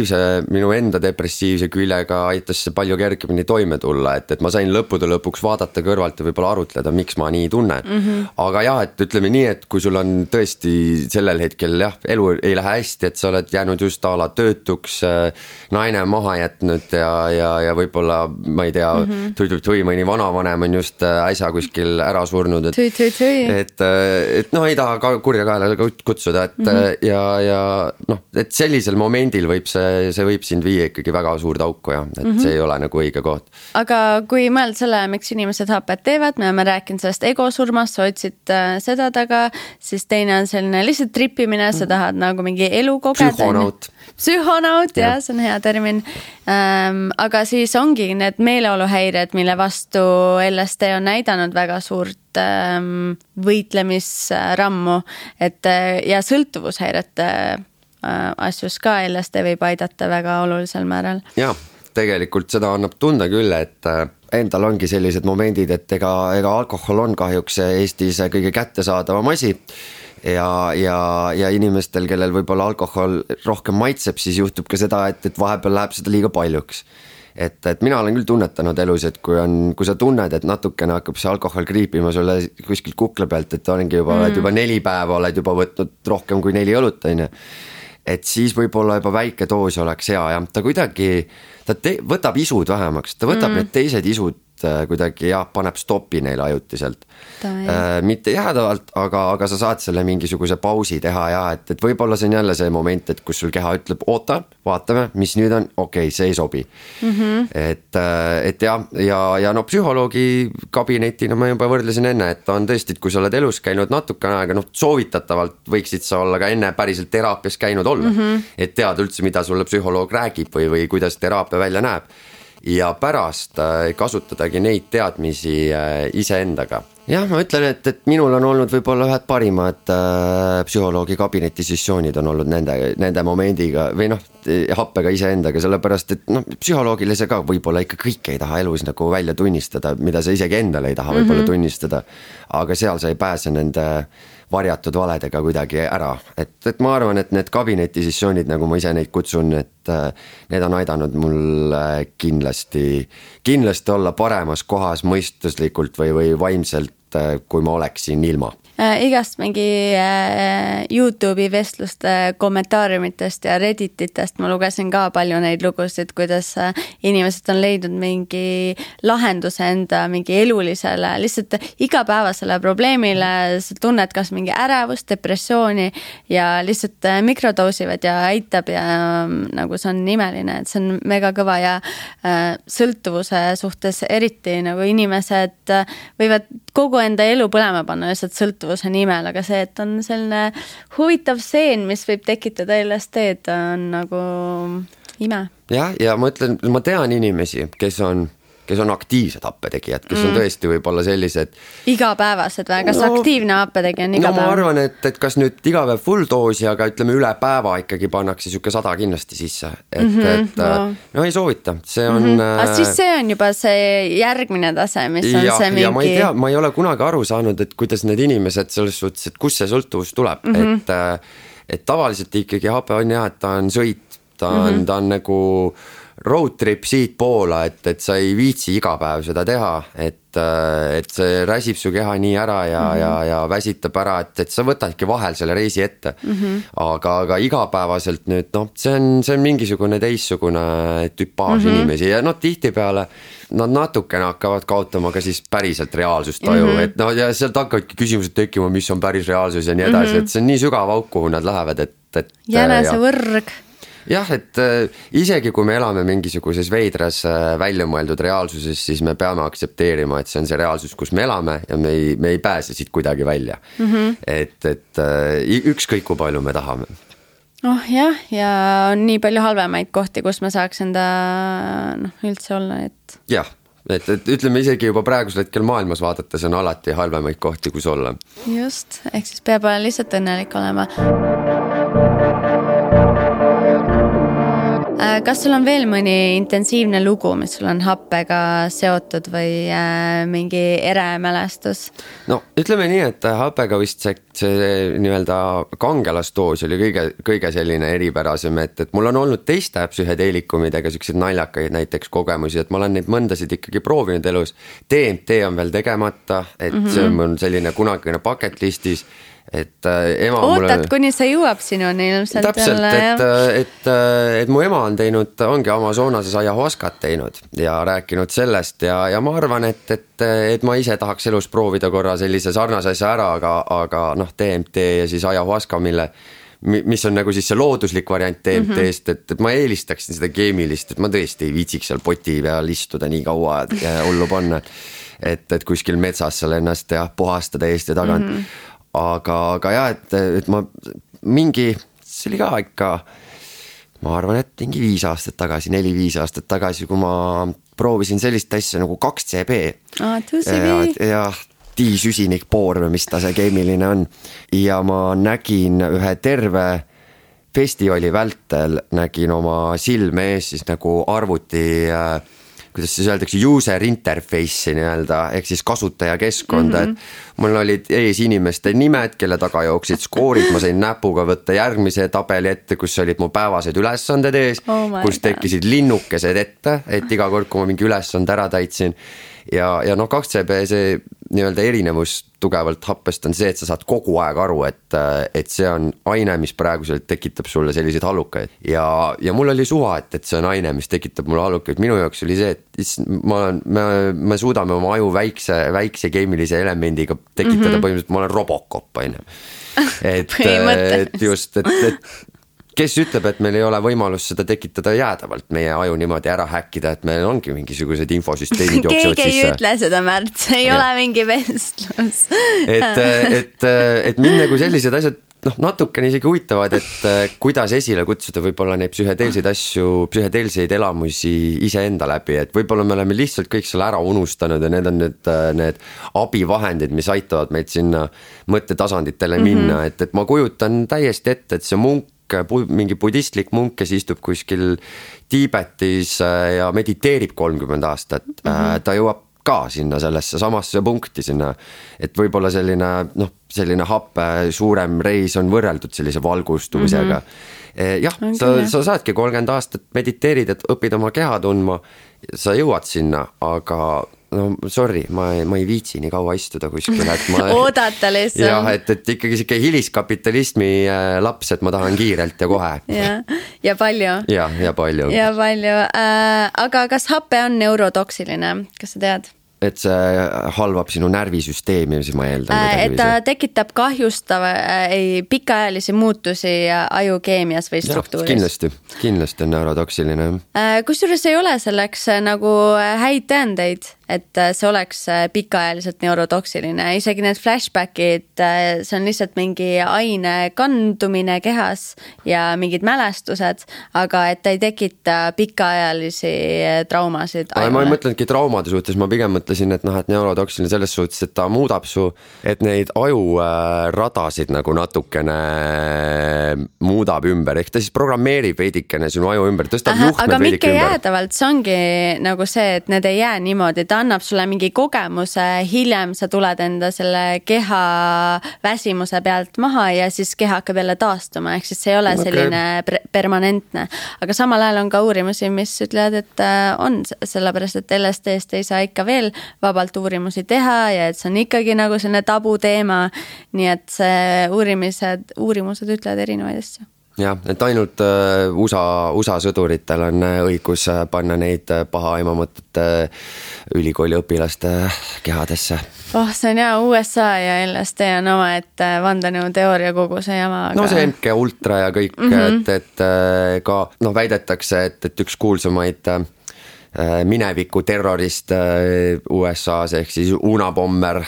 S2: minu enda depressiivse küljega aitas see palju kergemini toime tulla, et, et ma sain lõppude lõpuks vaadata kõrvalt ja võib-olla arutleda, miks ma nii tunnen mm. -hmm. aga jah, et ütleme nii, et kui sul on tõesti sellel hetkel jah, elu ei lähe hästi, et sa oled jäänud just a la töötuks, naine maha jätnud ja, ja, ja võib-olla ma ei tea mm, -hmm. tui, tui, mõni vanavanem on just äsja kuskil ära surnud, et, tui, tui, tui. et, et noh, ei taha ka kurja kaela kutsuda, et mm -hmm. ja, ja noh, et sellisel momendil võib see, see võib sind viia ikkagi väga suurde auku ja et mm -hmm. see ei ole nagu õige koht.
S1: Aga kui mõelda selle, miks inimesed hapet teevad, me oleme rääkinud sellest egosurmast, sa otsid seda taga, siis teine on selline lihtsalt tripimine, sa tahad nagu mingi elu kogeda.
S2: Psühhonaut.
S1: Psühhonaut, jah, see on hea termin. Ähm, aga siis ongi need meeleoluhäired, mille vastu L S D on näidanud väga suurt ähm, võitlemisrammu, et ja sõltuvushäirete äh, asjus ka L S D võib aidata väga olulisel määral.
S2: Jah, tegelikult seda annab tunda küll, et endal ongi sellised momendid, et ega, ega alkohol on kahjuks Eestis kõige kättesaadavam asi ja, ja, ja inimestel, kellel võib-olla alkohol rohkem maitseb, siis juhtub ka seda, et, et vahepeal läheb seda liiga paljuks. Et, et mina olen küll tunnetanud elus, et kui, on, kui sa tunned, et natukene hakkab see alkohol kriipima sulle kuskilt kukla pealt, et olengi juba, mm. juba neli päeva oled juba võtnud rohkem kui neli õlut, on ju. Et siis võib-olla juba väike doos oleks hea ja ta kuidagi, ta te, võtab isud vähemaks, ta võtab mm. need teised isud kuidagi jah, paneb stopi neile ajutiselt. Äh, mitte jäädavalt, aga, aga sa saad selle mingisuguse pausi teha ja et, et võib-olla see on jälle see moment, et kus sul keha ütleb, oota, vaatame, mis nüüd on, okei okay,, see ei sobi. Mm -hmm. Et, et ja, ja, ja no psühholoogi kabinetina ma juba võrdlesin enne, et on tõesti, et kui sa oled elus käinud natukene aega, noh soovitataval võiksid sa olla ka enne päriselt teraapias käinud olla, mm -hmm. et teada üldse, mida sulle psühholoog räägib või, või kuidas teraapia välja näeb. Ja pärast kasutadagi neid teadmisi iseendaga. Jah, ma ütlen, et, et minul on olnud võib-olla ühed parimad äh, psühholoogi kabineti sessioonid on olnud nende, nende momendiga või noh, happega iseendaga, sellepärast, et noh, psühholoogile see ka võib-olla ikka kõik ei taha elus nagu välja tunnistada, mida sa isegi endale ei taha võib-olla mm -hmm. tunnistada, aga seal sa ei pääse nende varjatud valedega kuidagi ära, et, et ma arvan, et need kabinetisessioonid, nagu ma ise neid kutsun, et need on aidanud mul kindlasti, kindlasti olla paremas kohas mõistuslikult või, või vaimselt, kui ma oleksin ilma.
S1: Igast mingi YouTube'i vestluste kommentaariumitest ja Reddititest ma lugesin ka palju neid lugusid, kuidas inimesed on leidnud mingi lahenduse enda mingi elulisele, lihtsalt igapäevasele probleemile, sa tunned kas mingi ärevust, depressiooni ja lihtsalt mikrodoosivad ja aitab ja nagu see on imeline, et see on mega kõva ja sõltuvuse suhtes eriti nagu inimesed võivad kogu enda elu põlema panna lihtsalt sõltuvuse nimel, aga see, et on selline huvitav seen, mis võib tekitada L S D-d, on nagu ime.
S2: jah, ja ma ütlen, ma tean inimesi, kes on kes on aktiivsed happetegijad, kes mm. on tõesti võib-olla sellised
S1: igapäevased või, kas no, aktiivne happetegija on igapäev?
S2: No ma arvan, et, et kas nüüd igapäev full doosi, aga ütleme üle päeva ikkagi pannakse siuke sada kindlasti sisse, et, mm -hmm, et no. no ei soovita, see on mm -hmm.
S1: aga siis see on juba see järgmine tase, mis on
S2: ja,
S1: see mingi
S2: ja ma ei tea, ma ei ole kunagi aru saanud, et kuidas need inimesed selles suhtes, et kus see sõltuvus tuleb, mm -hmm. et, et tavaliselt ikkagi hape on jah, et ta on sõit, ta on, mm -hmm. ta on nagu road trip siit poola, et, et sa ei viitsi iga päev seda teha, et, et see räsib su keha nii ära ja, mm -hmm. ja, ja väsitab ära, et, et sa võtadki vahel selle reisi ette. Mm -hmm. aga, aga igapäevaselt nüüd, noh, see on, see on mingisugune teissugune tüpaaž mm -hmm. inimesi ja noh, tihtipeale nad natukene hakkavad kaotama ka siis päriselt reaalsustaju, mm -hmm. et noh, ja sealt hakkavadki küsimused tekkima, mis on päris reaalsus ja nii edasi, mm -hmm. et see on nii sügav auk, kuhu nad lähevad, et, et
S1: jänese võrg.
S2: Jah, et äh, isegi kui me elame mingisuguses veidras äh, väljamõeldud reaalsuses, siis me peame aktsepteerima, et see on see reaalsus, kus me elame ja me ei, me ei pääse siit kuidagi välja. Mm -hmm. Et, et äh, ükskõik kui palju me tahame.
S1: Oh jah, ja on nii palju halvemaid kohti, kus me saaks enda noh, üldse olla, et
S2: jah, et, et ütleme isegi juba praegusel hetkel maailmas vaadates on alati halvemaid kohti, kus olla.
S1: Just, ehk siis peab lihtsalt õnnelik olema. Kas sul on veel mõni intensiivne lugu, mis sul on happega seotud või mingi eremälestus?
S2: No ütleme nii, et happega vist see, see nii-öelda kangelasdoos oli kõige, kõige selline eripärasem, et, et mul on olnud teiste psühhedeelikumidega sellised naljakaid näiteks kogemusi, et ma olen neid mõndasid ikkagi proovinud elus. D M T on veel tegemata, et mm-hmm. see on selline kunagine bucket listis. Et ema
S1: ootad,
S2: mulle...
S1: kuni see jõuab sinuni ilmselt.
S2: Täpselt, et, et, et mu ema on teinud, ongi Amazonases ayahuascat teinud ja rääkinud sellest ja, ja ma arvan, et, et, et ma ise tahaks elus proovida korra sellise sarnase asja ära, aga, aga noh, D M T ja siis ayahuasca, mille, mis on nagu siis see looduslik variant D M T-st, et, et ma eelistaksin seda keemilist, et ma tõesti ei viitsiks seal poti peal istuda nii kaua ja hullu panna, et, et kuskil metsas seal ennast ja puhastada eest ja tagant. Mm-hmm. Aga, aga jah, et, et ma mingi, see oli ka ikka, ma arvan, et mingi viis aastat tagasi, neli-viis aastat tagasi, kui ma proovisin sellist asja nagu kaks C B.
S1: Ah, ja,
S2: ja diisüsinikpoor, mis ta see keemiline on. Ja ma nägin ühe terve festivali vältel, nägin oma silme ees siis nagu arvuti kuidas siis öeldakse, user interface'i nii-öelda, ehk siis kasutaja keskkonda, mm-hmm. et mul olid ees inimeste nimed, kelle taga jooksid skoorid, ma sain näpuga võtta järgmise tabeli ette, kus olid mu päevased ülesanded ees, oh kus tekkisid linnukesed ette, et iga kord, kui ma mingi ülesande ära täitsin. Ja, ja noh, kaks C B see nii-öelda erinevus tugevalt happest on see, et sa saad kogu aeg aru, et, et see on aine, mis praeguselt tekitab sulle selliseid hallukaid. Ja, ja mul oli suva, et, et see on aine, mis tekitab mulle hallukaid. Minu jaoks oli see, et ma olen, me, me suudame oma aju väikse, väikse keemilise elemendiga tekitada mm-hmm. põhimõtteliselt, ma olen Robocop, aine. Et, et just, et, et kes ütleb, et meil ei ole võimalus seda tekitada jäädavalt, meie aju niimoodi ära häkkida, et meil ongi mingisugused infosüsteemid jooksevad
S1: sisse. Keegi ei ütle seda, Märt, see ei ja. ole mingi vestlus.
S2: et, et, et mind nagu sellised asjad noh, natukene isegi huvitavad, et kuidas esile kutsuda võib-olla neid psühhedeelseid asju, psühhedeelseid elamusi iseenda läbi, et võib-olla me oleme lihtsalt kõik selle ära unustanud ja need on need, need abivahendid, mis aitavad meid sinna mõttetasanditele minna, mm-hmm. et, et ma kujutan täiesti ette, et see munk, mingi budistlik munk, kes istub kuskil Tiibetis ja mediteerib kolmkümmend aastat, mm-hmm. ta jõuab ka sinna sellesse samasse punkti sinna, et võib-olla selline, noh, selline happe suurem reis on võrreldud sellise valgustumisega. Mm-hmm. Jah, okay. sa, sa saadki kolmkümmend aastat mediteerid, et õpid oma keha tundma, sa jõuad sinna, aga no sorry, ma ei, ma ei viitsi nii kaua istuda kuskil, et ma
S1: oodata lihtsalt.
S2: Jah, et, et ikkagi siuke hiliskapitalismi laps, et ma tahan kiirelt ja kohe.
S1: Ja, ja palju.
S2: Ja, ja palju.
S1: Ja palju. Äh, aga kas happe on neurotoksiline? Kas sa tead?
S2: Et see halvab sinu närvisüsteemi, siis ma eeldan.
S1: Äh, et ta tekitab kahjustava, ei, pikaajalisi muutusi ajukeemias või struktuuris. Ja, kindlasti,
S2: kindlasti on neurotoksiline.
S1: Äh, kusjuures ei ole selleks nagu häid tõendeid, et see oleks pikaajaliselt neurotoksiline. Isegi need flashbackid, see on lihtsalt mingi aine kandumine kehas ja mingid mälestused, aga et ta ei tekita pikaajalisi traumasid.
S2: Ajale. Ma ei mõtlenudki traumade suhtes, ma pigem mõtlesin, et, noh, et neurotoksiline selles suhtes, et ta muudab su, et neid ajuradasid nagu natukene muudab ümber, ehk ta siis programmeerib veidikene sinu aju ümber, tõstab Aha, juhtmed
S1: aga
S2: veidike ümber.
S1: Aga mitte jäädavalt, see ongi nagu see, et need ei jää niimoodi, ta annab sulle mingi kogemuse, hiljem sa tuled enda selle keha väsimuse pealt maha ja siis keha hakkab jälle taastuma, ehk siis see ei ole okay. selline permanentne. Aga samal ajal on ka uurimusi, mis ütlevad, et on sellepärast, et L S D-st ei saa ikka veel vabalt uurimusi teha ja et see on ikkagi nagu selline tabu teema, nii et see uurimised, uurimused ütlevad erinevaid asju.
S2: Jah, et ainult U S A, U S A sõduritel on õigus panna neid paha aimamõtete ülikooli õpilaste kehadesse.
S1: Oh, see on jah, U S A ja L S D on oma, et vandenõu teooria kogu see jama. Aga...
S2: No see M K Ultra ja kõik, mm-hmm. et, et ka no, väidetakse, et, et üks kuulsamaid mineviku terrorist U S A-s ehk siis Unabomber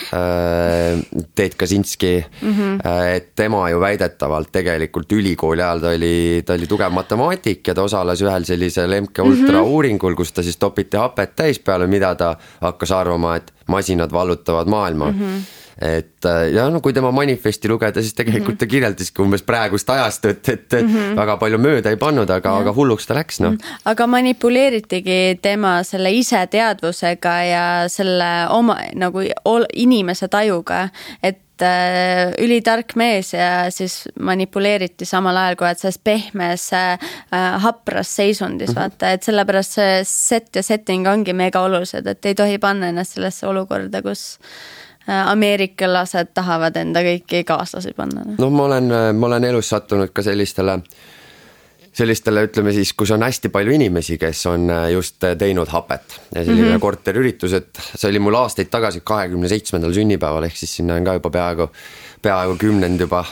S2: Ted Kaczynski, mm-hmm. et tema ju väidetavalt tegelikult ülikooli ajal ta oli, ta oli tugev matemaatik ja ta osales ühel sellisel M K Ultra mm-hmm. uuringul, kus ta siis topiti hapet täis peale, mida ta hakkas arvama, et masinad vallutavad maailma. Mm-hmm. et ja no kui tema manifesti lugeda, siis tegelikult ta kirjeldaski umbes praegust ajastut, et mm -hmm. väga palju mööda ei pannud, aga, aga hulluks ta läks, noh.
S1: Aga manipuleeritigi tema selle ise teadvusega ja selle oma nagu inimese tajuga, et ülitark mees ja siis manipuleeriti samal ajal, kui et selles pehmes äh, hapras seisundis, mm -hmm. vaata, et sellepärast see set ja setting ongi mega olulised, et ei tohi panna ennast sellesse olukorda, kus ameerikalased tahavad enda kõiki kaaslasi panna.
S2: No ma olen, ma olen elus sattunud ka sellistele sellistele, ütleme siis, kus on hästi palju inimesi, kes on just teinud hapet ja selline mm -hmm. korteriüritus, et see oli mul aastaid tagasi kahekümne seitsmendal sünnipäeval, ehk siis sinna on ka juba peaaegu, peaaegu kümnend juba,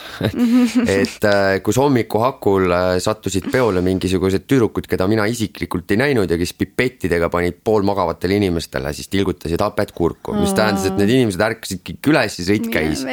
S2: et kus hommiku hakul sattusid peole mingisugused tüdrukud, keda mina isiklikult ei näinud ja kes pipettidega panid poolmagavatele inimestele, siis tilgutasid hapet kurku, mis tähendas, et need inimesed ärkasid kõik üles, siis reit käis.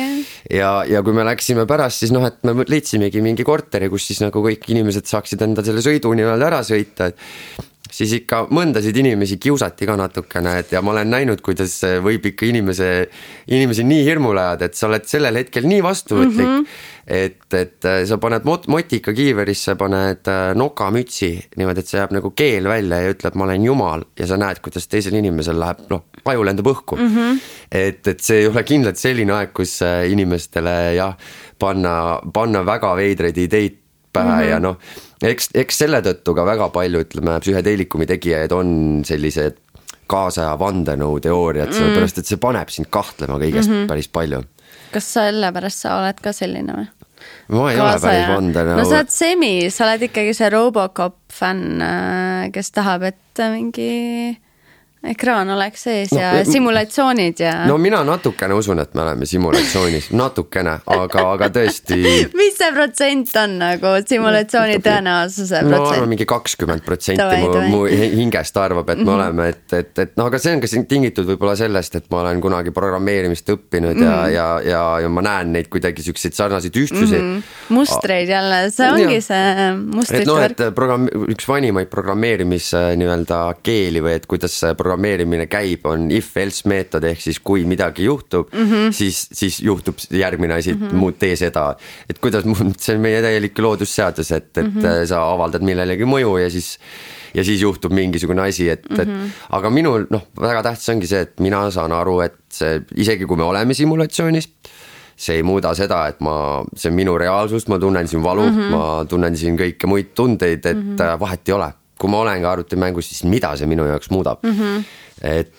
S2: Ja, ja kui me läksime pärast, siis noh, et me leidsimegi mingi korteri, kus siis nagu kõik inimesed saaksid enda selle sõidu nii-öelda ära sõita, et siis ikka mõndasid inimesi kiusati ka natukene, et ja ma olen näinud, kuidas võib ikka inimese, inimesi nii hirmule ajada, et sa oled sellel hetkel nii vastuvõtlik, mm -hmm. et, et sa paned mot, motika kiiverisse, paned nokamütsi niimoodi, et see jääb nagu keel välja ja ütleb, ma olen jumal ja sa näed, kuidas teisel inimesel läheb, noh, aju lendab õhku. Mm -hmm. et, et see ei ole kindlalt selline aeg, kus inimestele jah, panna, panna väga veidraid ideid pähe mm -hmm. ja noh, eks, eks selle tõttu ka väga palju, ütleme, psühhedeelikumi tegijaid on sellised kaasaja vandenõu teooriad, sellepärast, et see paneb sind kahtlema kõigest mm -hmm. päris palju.
S1: Kas sellepärast sa oled ka selline või?
S2: Ma ei Kaasaja. ole päris vandenõu.
S1: No sa oled semi, sa oled ikkagi see Robocop fänn, kes tahab, et mingi ekraan oleks sees no, ja simulatsioonid ja...
S2: No mina natukene usun, et me oleme simulatsioonis, natukene, aga, aga tõesti...
S1: Mis see protsent on nagu simulatsiooni tõenäosuse protsent?
S2: No arvan mingi kakskümmend protsenti mu, mu hingest arvab, et me mm -hmm. oleme, et, et, et no aga see on ka tingitud võib-olla sellest, et ma olen kunagi programmeerimist õppinud mm -hmm. ja, ja, ja, ja ma näen neid kuidagi selliseid sarnaseid ühtsusi. Mm -hmm.
S1: Mustreid jälle, see ongi ja. see mustrite
S2: et no, et programm, üks vanimaid programmeerimis nii-öelda keeli või et kuidas programmeerimine programmeerimine käib, on if-else meetod, ehk siis kui midagi juhtub, mm -hmm. siis, siis juhtub järgmine asi, mm -hmm. muud tee seda. Et kuidas, see on meie täielik loodusseadus, et, et mm -hmm. sa avaldad millelegi mõju ja siis, ja siis juhtub mingisugune asi, et, mm -hmm. et aga minul, noh, väga tähtis ongi see, et mina saan aru, et see, isegi kui me oleme simulatsioonis, see ei muuda seda, et ma, see on minu reaalsus, ma tunnen siin valu, mm -hmm. ma tunnen siin kõike muid tundeid, et mm -hmm. vahet ei ole. Kui ma olen ka arvutimängus, siis mida see minu jaoks muudab. Mm -hmm. Et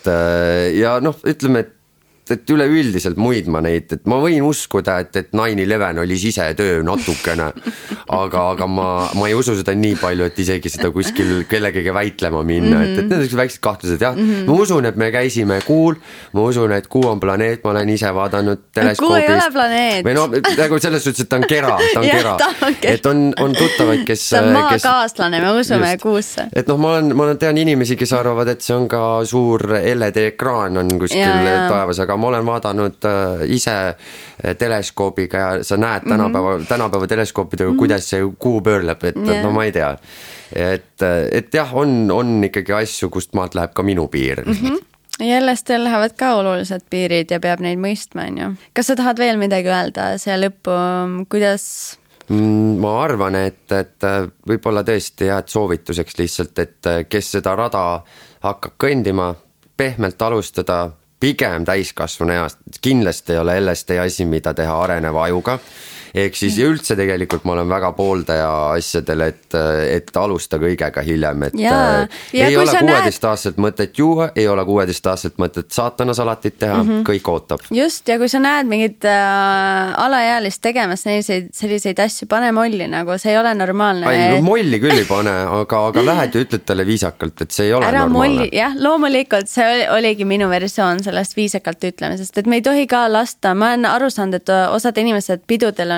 S2: ja noh, ütleme, et, et üleüldiselt muid ma neid, et ma võin uskuda, et, et nine eleven oli sisetöö natukene, aga, aga ma, ma ei usu seda nii palju, et isegi seda kuskil kellegagi väitlema minna, mm -hmm. et, et need on väiksed kahtlused, jah. Mm -hmm. Ma usun, et me käisime kuul, ma usun, et kuu on planeet, ma olen ise vaadanud teleskoobist.
S1: Kuu ei ole planeet.
S2: Või no, nagu selles suhtes, et ta on kera, ta on ja, kera. Ta on kera. Et on, on tuttavaid, kes...
S1: ta on maakaaslane, me usume just, kuusse.
S2: Et noh, ma olen, ma tean inimesi, kes arvavad, et see on ka suur L E D-ekraan on kuskil ja, ja. taevas, aga ma olen vaadanud äh, ise teleskoobiga ja sa näed tänapäeva, mm -hmm. tänapäeva teleskoopidega, kuidas see kuu pöörleb, et yeah. no ma ei tea. Et, et jah, on, on ikkagi asju, kust maalt läheb ka minu piir. Mm -hmm.
S1: Jällestel lähevad ka olulised piirid ja peab neid mõistma, on ju. Kas sa tahad veel midagi öelda siia lõppu, kuidas...
S2: Ma arvan, et, et võib-olla tõesti jah, et soovituseks lihtsalt, et kes seda rada hakkab kõndima, pehmelt alustada, pigem täiskasvanu east, kindlasti ei ole L S D asi, mida teha areneva ajuga. Ehk siis ja üldse tegelikult ma olen väga pooldaja asjadel, et, et alusta kõigega hiljem, et ja, ja ei ole kuueteist-aastaselt näed... mõtet juua, ei ole kuueteist-aastaselt mõtet saatana salatit teha, mm -hmm. kõik ootab.
S1: Just, ja kui sa näed mingit äh, alaealist tegemas selliseid, selliseid asju, pane molli, nagu see ei ole normaalne.
S2: Ai, no molli küll ei pane, aga, aga lähed ja ütled talle viisakalt, et see ei ole ära normaalne. Molli,
S1: jah, loomulikult see oli, oligi minu versioon sellest viisakalt ütlemisest, et me ei tohi ka lasta, ma olen aru saanud, et osad inimesed pidudel on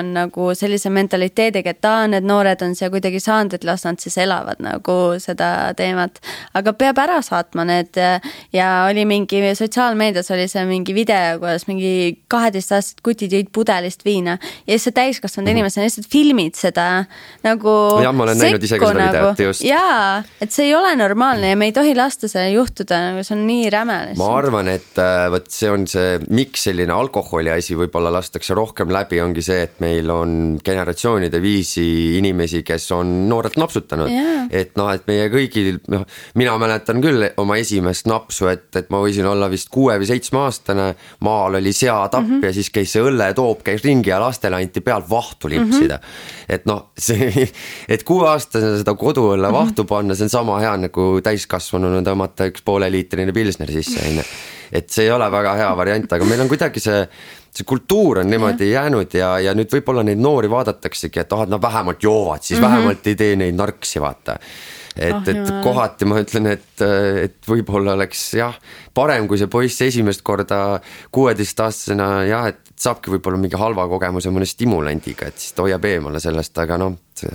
S1: on nagu sellise mentaliteediga, et aa, need noored on siia kuidagi saanud, et las nad siis elavad nagu seda teemat. Aga peab ära saatma need ja oli mingi sotsiaalmeedias oli see mingi video, kuidas mingi kaheteist aastased kutid jõid pudelist viina ja see täiskasvanud mm-hmm. inimesena lihtsalt filmid seda nagu
S2: ja, ma olen näinud ise ka seda
S1: nagu,
S2: videot just.
S1: Jaa, et see ei ole normaalne ja me ei tohi lasta selle juhtuda, nagu see on nii räme.
S2: Ma arvan, et võt, see on see, miks selline alkoholi asi võib-olla lastakse rohkem läbi, ongi see, et meil on generatsioonide viisi inimesi, kes on noorelt napsutanud. Yeah. Et noh, et meie kõigil, noh, mina mäletan küll oma esimest napsu, et, et ma võisin olla vist kuue või seitsme aastane, maal oli seatapp mm-hmm. ja siis käis see õlletoop, käis ringi ja lastele anti pealt vahtu limpsida. Mm-hmm. Et noh, see, et kuue aastasena seda koduõlle mm-hmm. vahtu panna, see on sama hea nagu täiskasvanuna tõmmata üks poole liitrine pilsner sisse. Et see ei ole väga hea variant, aga meil on kuidagi see, see kultuur on niimoodi yeah. jäänud ja, ja nüüd võib-olla neid noori vaadataksegi, et oh, nad vähemalt joovad, siis mm-hmm. vähemalt ei tee neid narksi vaata. Et, oh, et kohati ma ütlen, et, et võib-olla oleks jah, parem kui see poiss esimest korda kuueteist aastasena jah, et saabki võib-olla mingi halva kogemuse mõne stimulandiga, et siis ta hoiab eemale sellest, aga noh, see,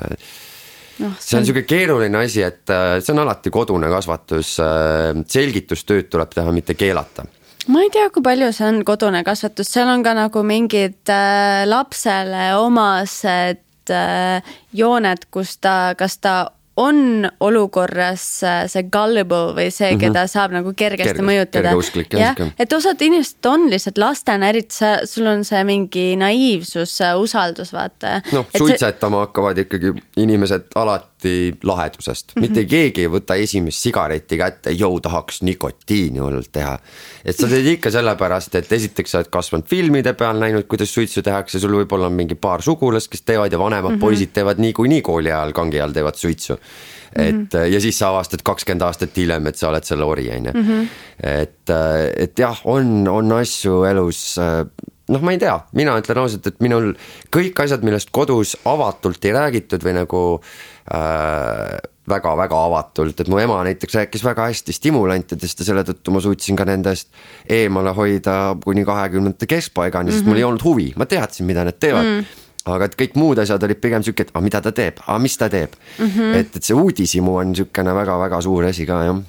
S2: no, see on niisugune keeruline asi, et see on alati kodune kasvatus, selgitustööd tuleb teha, mitte keelata.
S1: Ma ei tea, kui palju see on kodune kasvatus, seal on ka nagu mingid äh, lapsele omased äh, jooned, kus ta, kas ta on olukorras see gullible või see, mm-hmm. keda saab nagu kergesti Kerge, mõjutada.
S2: Kergeusklik,
S1: ja, et osad inimesed on lihtsalt lastena, eriti sa, sul on see mingi naiivsus, usaldus, vaata.
S2: No, suitsetama see... hakkavad ikkagi inimesed alati lahedusest. Mm-hmm. Mitte keegi ei võta esimest sigareti kätte, jõu tahaks nikotiini hullult teha. Et sa teed ikka sellepärast, et esiteks sa oled kasvanud filmide peal näinud, kuidas suitsu tehakse, sul võib-olla on mingi paar sugulast, kes teevad ja vanemad mm-hmm. poisid teevad nii kui nii kooli ajal, kangi ajal teevad suitsu. Et, mm-hmm. ja siis sa avastad kakskümmend aastat hiljem, et sa oled selle ori, mm-hmm. et, et jah, on, on asju elus, noh, ma ei tea, mina ütlen ausalt, et minul kõik asjad, millest kodus avatult ei räägitud või nagu äh, väga, väga avatult, et mu ema näiteks rääkis väga hästi stimulantidest ja selle tõttu ma suutsin ka nendest eemale hoida kuni kahekümnendate keskpaigani, mm-hmm. sest mul ei olnud huvi, ma teadsin, mida need teevad. Mm. Aga et kõik muud asjad olid pigem siuke, et ah, mida ta teeb, ah, mis ta teeb. Mm-hmm. Et, et see uudisimu on siukene väga-väga suur asi ka, jah.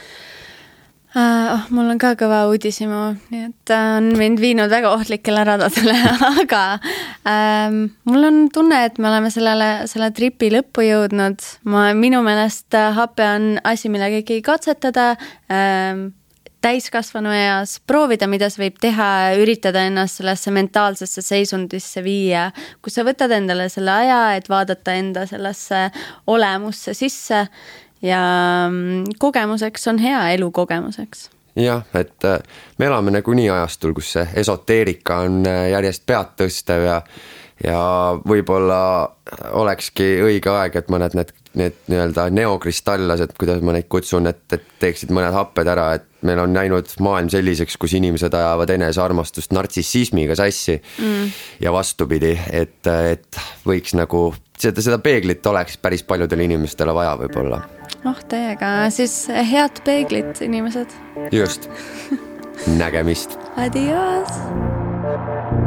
S1: Uh, oh, mul on ka kõva uudisimu, nii et on mind viinud väga ohtlikele radadele, aga um, mul on tunne, et me oleme sellele, selle tripi lõppu jõudnud. Ma, minu meelest hape on asi, mille kõiki katsetada, um, täiskasvanu eas, proovida, mida see võib teha, üritada ennast sellesse mentaalsesse seisundisse viia, kus sa võtad endale selle aja, et vaadata enda sellesse olemusse sisse ja kogemuseks on hea, elukogemuseks.
S2: Jah, et me elame nagu nii ajastul, kus see esoteerika on järjest pead tõstev ja, ja võib-olla olekski õige aeg, et mõned need, need nii-öelda neokristallased, kuidas ma neid kutsun, et, et teeksid mõned happed ära, et meil on näinud maailm selliseks, kus inimesed ajavad enesearmastust nartsissismiga sassi mm. ja vastupidi, et, et võiks nagu, seda, seda peeglit oleks päris paljudele inimestele vaja võib-olla.
S1: Oh, teiega, siis head peeglit, inimesed.
S2: Just, nägemist.
S1: Adios.